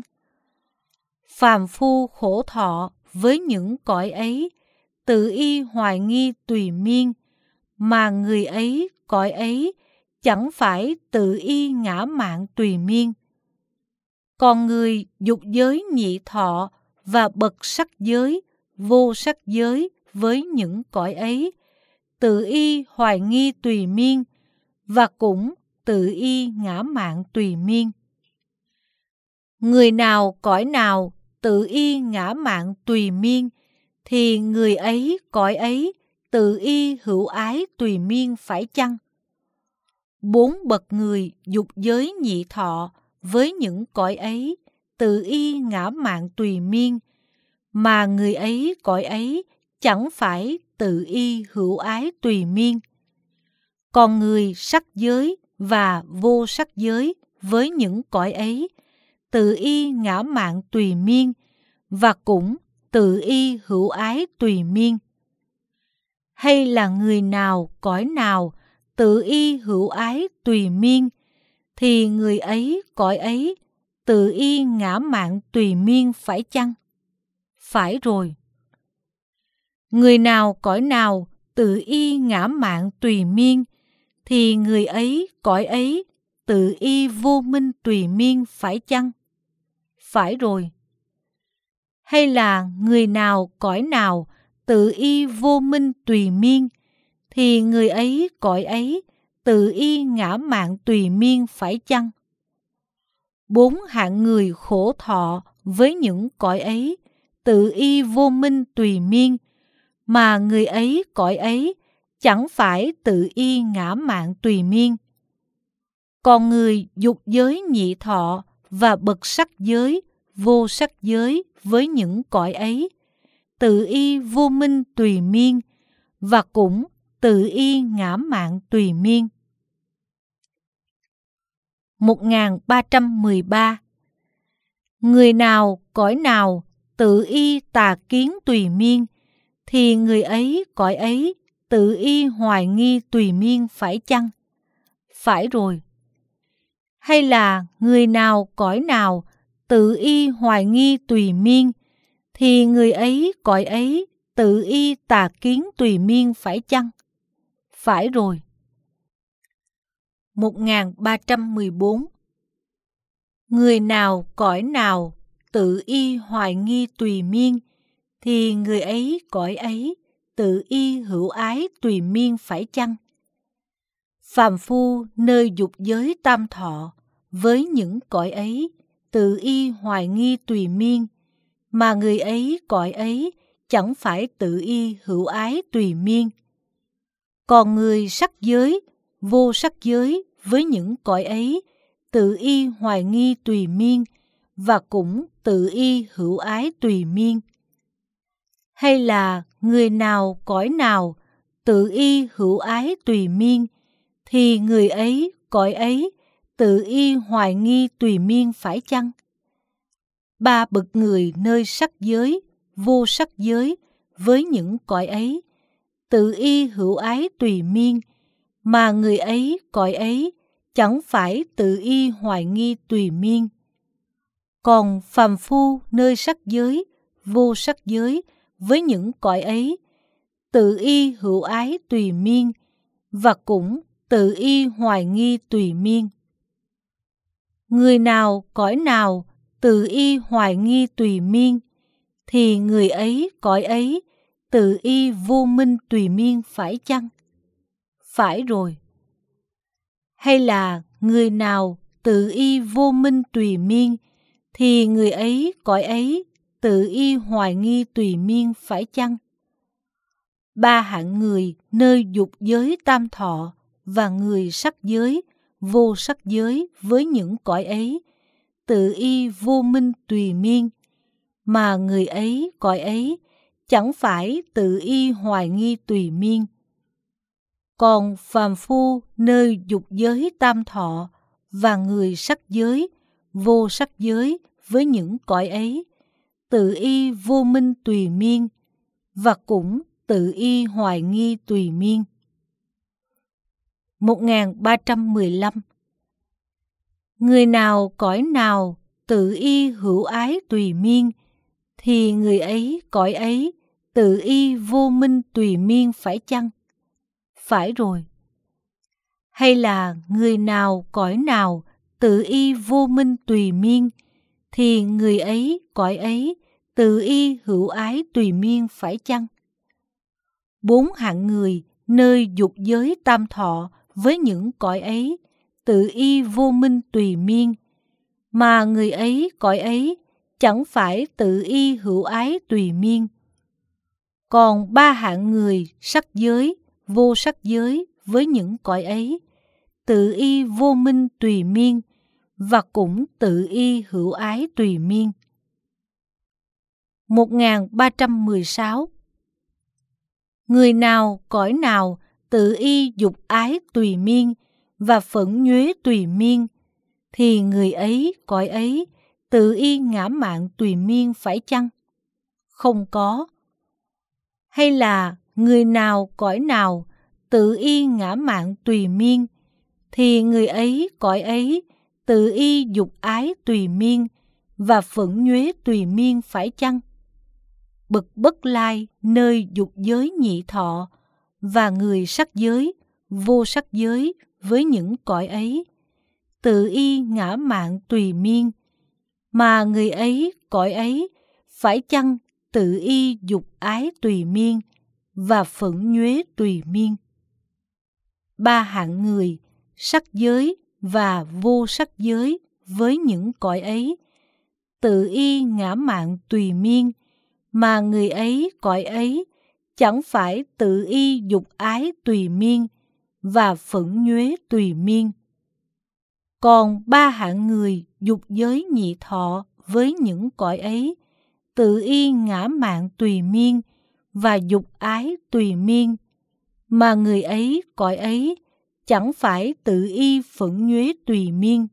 Phàm phu khổ thọ với những cõi ấy, tự y hoài nghi tùy miên, mà người ấy, cõi ấy, chẳng phải tự y ngã mạn tùy miên. Còn người dục giới nhị thọ và bậc sắc giới, vô sắc giới với những cõi ấy, tự y hoài nghi tùy miên, và cũng tự y ngã mạn tùy miên. Người nào, cõi nào tự y ngã mạn tùy miên, thì người ấy, cõi ấy, tự y hữu ái tùy miên phải chăng? Bốn bậc người dục giới nhị thọ với những cõi ấy, tự y ngã mạn tùy miên, mà người ấy, cõi ấy, chẳng phải tự y hữu ái tùy miên. Còn người sắc giới và vô sắc giới với những cõi ấy, tự y ngã mạn tùy miên, và cũng tự y hữu ái tùy miên. Hay là người nào, cõi nào tự y hữu ái tùy miên, thì người ấy, cõi ấy, tự y ngã mạn tùy miên phải chăng? Phải rồi. Người nào, cõi nào tự y ngã mạn tùy miên, thì người ấy, cõi ấy, tự y vô minh tùy miên phải chăng? Phải rồi. Hay là người nào, cõi nào tự y vô minh tùy miên, thì người ấy, cõi ấy, tự y ngã mạn tùy miên phải chăng? Bốn hạng người khổ thọ với những cõi ấy, tự y vô minh tùy miên, mà người ấy, cõi ấy, chẳng phải tự y ngã mạn tùy miên. Còn người dục giới nhị thọ và bậc sắc giới, vô sắc giới với những cõi ấy, tự y vô minh tùy miên, và cũng tự y ngã mạn tùy miên. 1313. Người nào, cõi nào tự y tà kiến tùy miên, thì người ấy, cõi ấy, tự y hoài nghi tùy miên phải chăng? Phải rồi. Hay là người nào, cõi nào tự y hoài nghi tùy miên, thì người ấy, cõi ấy, tự y tà kiến tùy miên phải chăng? Phải rồi. 1314. Người nào, cõi nào tự y hoài nghi tùy miên, thì người ấy, cõi ấy, tự y hữu ái tùy miên phải chăng? Phàm phu nơi dục giới tam thọ với những cõi ấy, tự y hoài nghi tùy miên, mà người ấy, cõi ấy, chẳng phải tự y hữu ái tùy miên. Còn người sắc giới, vô sắc giới với những cõi ấy, tự y hoài nghi tùy miên, và cũng tự y hữu ái tùy miên. Hay là người nào, cõi nào tự y hữu ái tùy miên, thì người ấy, cõi ấy, tự y hoài nghi tùy miên phải chăng? Ba bậc người nơi sắc giới, vô sắc giới với những cõi ấy, tự y hữu ái tùy miên, mà người ấy, cõi ấy, chẳng phải tự y hoài nghi tùy miên. Còn phàm phu nơi sắc giới, vô sắc giới với những cõi ấy, tự y hữu ái tùy miên, và cũng tự y hoài nghi tùy miên. Người nào, cõi nào tự y hoài nghi tùy miên, thì người ấy, cõi ấy, tự y vô minh tùy miên phải chăng? Phải rồi. Hay là người nào tự y vô minh tùy miên, thì người ấy, cõi ấy, tự y hoài nghi tùy miên phải chăng? Ba hạng người nơi dục giới tam thọ và người sắc giới, vô sắc giới với những cõi ấy, tự y vô minh tùy miên, mà người ấy, cõi ấy, chẳng phải tự y hoài nghi tùy miên. Còn phàm phu nơi dục giới tam thọ và người sắc giới, vô sắc giới với những cõi ấy, tự y vô minh tùy miên, và cũng tự y hoài nghi tùy miên. 1315. Người nào cõi nào tự y hữu ái tùy miên, thì người ấy, cõi ấy, tự y vô minh tùy miên phải chăng? Phải rồi. Hay là người nào cõi nào tự y vô minh tùy miên, thì người ấy, cõi ấy, tự y hữu ái tùy miên phải chăng? Bốn hạng người nơi dục giới tam thọ với những cõi ấy, tự y vô minh tùy miên, mà người ấy, cõi ấy, chẳng phải tự y hữu ái tùy miên. Còn ba hạng người sắc giới, vô sắc giới với những cõi ấy, tự y vô minh tùy miên, và cũng tự y hữu ái tùy miên. 1316. Người nào cõi nào tự y dục ái tùy miên và phẫn nhuế tùy miên, thì người ấy, cõi ấy, tự y ngã mạn tùy miên phải chăng? Không có. Hay là người nào cõi nào tự y ngã mạn tùy miên, thì người ấy, cõi ấy, tự y dục ái tùy miên và phẫn nhuế tùy miên phải chăng? Bậc Bất Lai nơi dục giới nhị thọ và người sắc giới, vô sắc giới với những cõi ấy, tự y ngã mạn tùy miên, mà người ấy, cõi ấy, phải chăng tự y dục ái tùy miên và phẫn nhuế tùy miên? Ba hạng người sắc giới và vô sắc giới với những cõi ấy, tự y ngã mạn tùy miên, mà người ấy, cõi ấy, chẳng phải tự y dục ái tùy miên và phẫn nhuế tùy miên. Còn ba hạng người dục giới nhị thọ với những cõi ấy, tự y ngã mạn tùy miên và dục ái tùy miên, mà người ấy, cõi ấy, chẳng phải tự y phẫn nhuế tùy miên.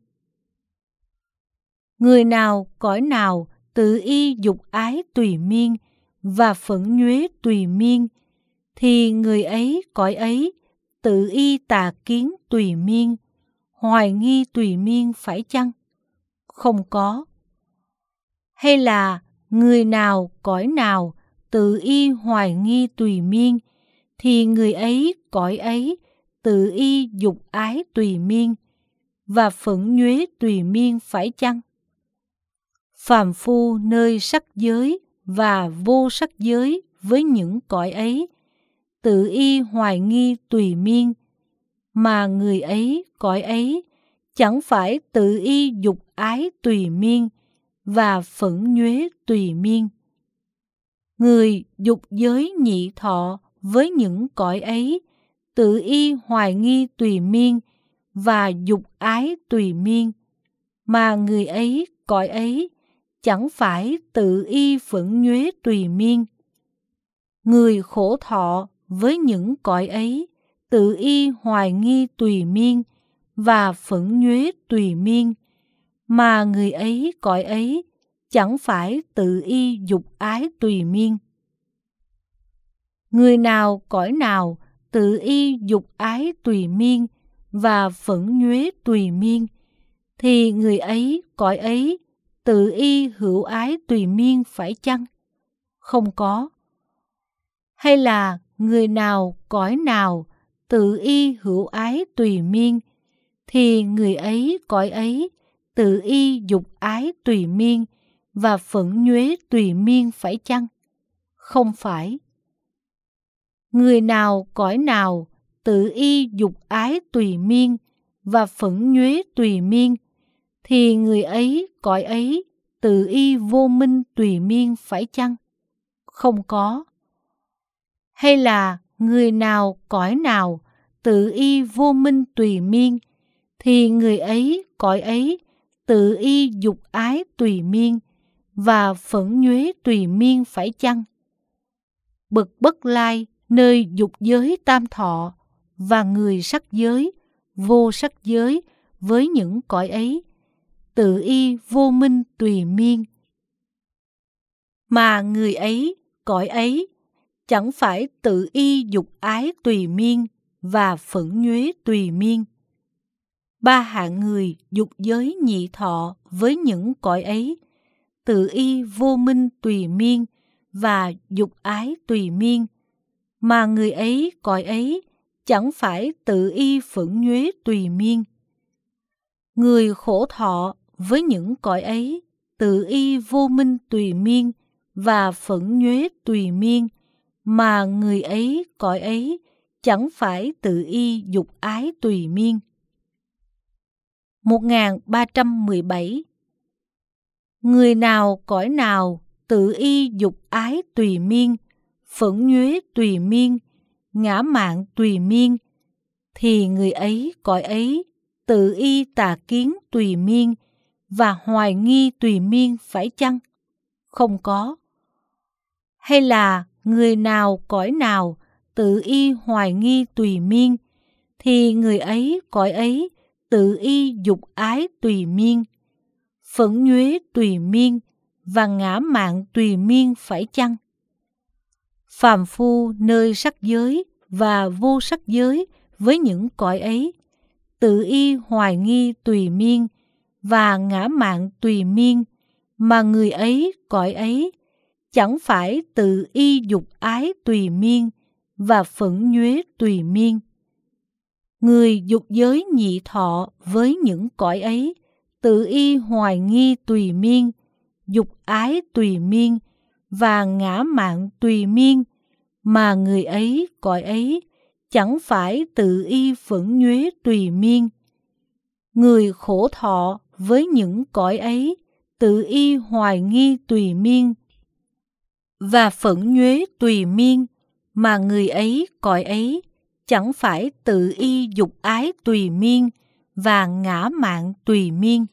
Người nào cõi nào tự y dục ái tùy miên và phẫn nhuế tùy miên, thì người ấy, cõi ấy, tự y tà kiến tùy miên, hoài nghi tùy miên phải chăng? Không có. Hay là người nào cõi nào tự y hoài nghi tùy miên, thì người ấy, cõi ấy, tự y dục ái tùy miên và phẫn nhuế tùy miên phải chăng? Phàm phu nơi sắc giới và vô sắc giới với những cõi ấy, tự y hoài nghi tùy miên, mà người ấy, cõi ấy, chẳng phải tự y dục ái tùy miên và phẫn nhuế tùy miên. Người dục giới nhị thọ với những cõi ấy, tự y hoài nghi tùy miên và dục ái tùy miên, mà người ấy, cõi ấy, chẳng phải tự y phẫn nhuế tùy miên. Người khổ thọ với những cõi ấy, tự y hoài nghi tùy miên và phẫn nhuế tùy miên, mà người ấy, cõi ấy, chẳng phải tự y dục ái tùy miên. Người nào cõi nào tự y dục ái tùy miên và phẫn nhuế tùy miên, thì người ấy, cõi ấy, tự y hữu ái tùy miên phải chăng? Không có. Hay là người nào cõi nào tự y hữu ái tùy miên, thì người ấy, cõi ấy, tự y dục ái tùy miên và phẫn nhuế tùy miên phải chăng? Không phải. Người nào cõi nào tự y dục ái tùy miên và phẫn nhuế tùy miên, thì người ấy, cõi ấy, tự y vô minh tùy miên phải chăng? Không có. Hay là người nào, cõi nào, tự y vô minh tùy miên, thì người ấy, cõi ấy, tự y dục ái tùy miên, và phẫn nhuế tùy miên phải chăng? Bậc Bất Lai nơi dục giới tam thọ, và người sắc giới, vô sắc giới với những cõi ấy, tự y vô minh tùy miên. Mà người ấy, cõi ấy, chẳng phải tự y dục ái tùy miên và phẫn nhuế tùy miên. Ba hạng người dục giới nhị thọ với những cõi ấy, tự y vô minh tùy miên và dục ái tùy miên, mà người ấy, cõi ấy, chẳng phải tự y phẫn nhuế tùy miên. Người khổ thọ với những cõi ấy, tự y vô minh tùy miên và phẫn nhuế tùy miên, mà người ấy, cõi ấy, chẳng phải tự y dục ái tùy miên. 1317. Người nào, cõi nào, tự y dục ái tùy miên, phẫn nhuế tùy miên, ngã mạn tùy miên, thì người ấy, cõi ấy, tự y tà kiến tùy miên và hoài nghi tùy miên phải chăng? Không có. Hay là người nào, cõi nào, tự y hoài nghi tùy miên, thì người ấy, cõi ấy, tự y dục ái tùy miên, phẫn nhuế tùy miên và ngã mạn tùy miên phải chăng? Phàm phu nơi sắc giới và vô sắc giới với những cõi ấy, tự y hoài nghi tùy miên và ngã mạn tùy miên, mà người ấy, cõi ấy, chẳng phải tự y dục ái tùy miên và phẫn nhuế tùy miên. Người dục giới nhị thọ với những cõi ấy, tự y hoài nghi tùy miên, dục ái tùy miên và ngã mạn tùy miên, mà người ấy, cõi ấy, chẳng phải tự y phẫn nhuế tùy miên. Người khổ thọ với những cõi ấy, tự y hoài nghi tùy miên và phẫn nhuế tùy miên, mà người ấy, cõi ấy, chẳng phải tự y dục ái tùy miên và ngã mạn tùy miên.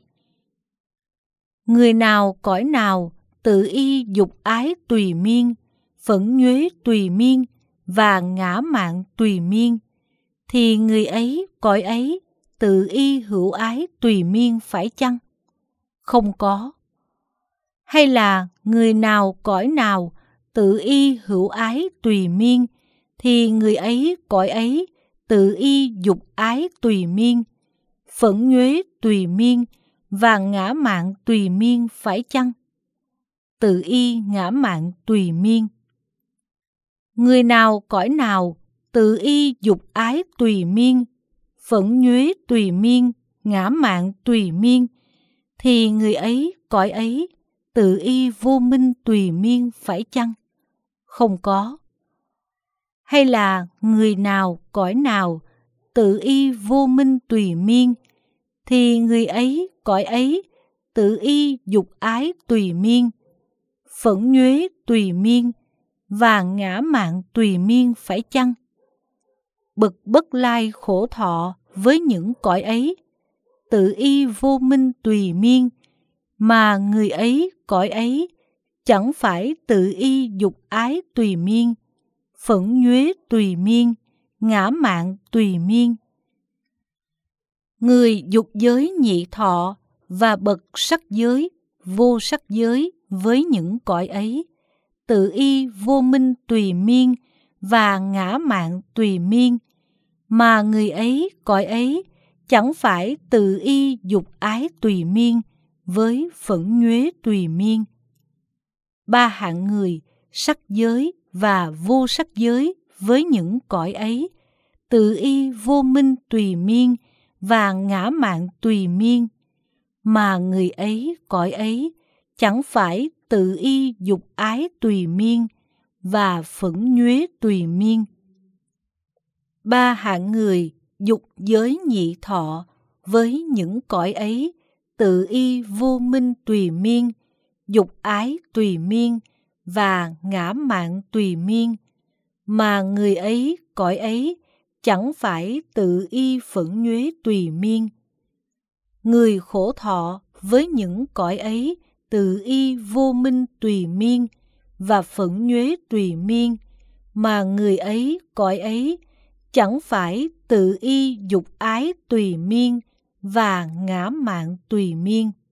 Người nào, cõi nào, tự y dục ái tùy miên, phẫn nhuế tùy miên và ngã mạn tùy miên, thì người ấy, cõi ấy, tự y hữu ái tùy miên phải chăng? Không có. Hay là người nào, cõi nào, tự y hữu ái tùy miên, thì người ấy, cõi ấy, tự y dục ái tùy miên, phẫn nhuế tùy miên và ngã mạn tùy miên phải chăng? Tự y ngã mạn tùy miên. Người nào, cõi nào, tự y dục ái tùy miên, phẫn nhuế tùy miên, ngã mạn tùy miên, thì người ấy, cõi ấy, tự y vô minh tùy miên phải chăng? Không có. Hay là người nào, cõi nào, tự y vô minh tùy miên, thì người ấy, cõi ấy, tự y dục ái tùy miên, phẫn nhuế tùy miên và ngã mạn tùy miên phải chăng? Bậc Bất Lai khổ thọ với những cõi ấy, tự y vô minh tùy miên, mà người ấy, cõi ấy, chẳng phải tự y dục ái tùy miên, phẫn nhuế tùy miên, ngã mạn tùy miên. Người dục giới nhị thọ và bậc sắc giới, vô sắc giới với những cõi ấy, tự y vô minh tùy miên và ngã mạn tùy miên, mà người ấy, cõi ấy, chẳng phải tự y dục ái tùy miên với phẫn nhuế tùy miên. Ba hạng người, sắc giới và vô sắc giới với những cõi ấy, tự y vô minh tùy miên và ngã mạn tùy miên, mà người ấy, cõi ấy, chẳng phải tự y dục ái tùy miên và phẫn nhuế tùy miên. Ba hạng người dục giới nhị thọ với những cõi ấy tự y vô minh tùy miên, dục ái tùy miên và ngã mạn tùy miên, mà người ấy, cõi ấy chẳng phải tự y phẫn nhuế tùy miên. Người khổ thọ với những cõi ấy tự y vô minh tùy miên và phẫn nhuế tùy miên, mà người ấy, cõi ấy chẳng phải tự y dục ái tùy miên và ngã mạn tùy miên.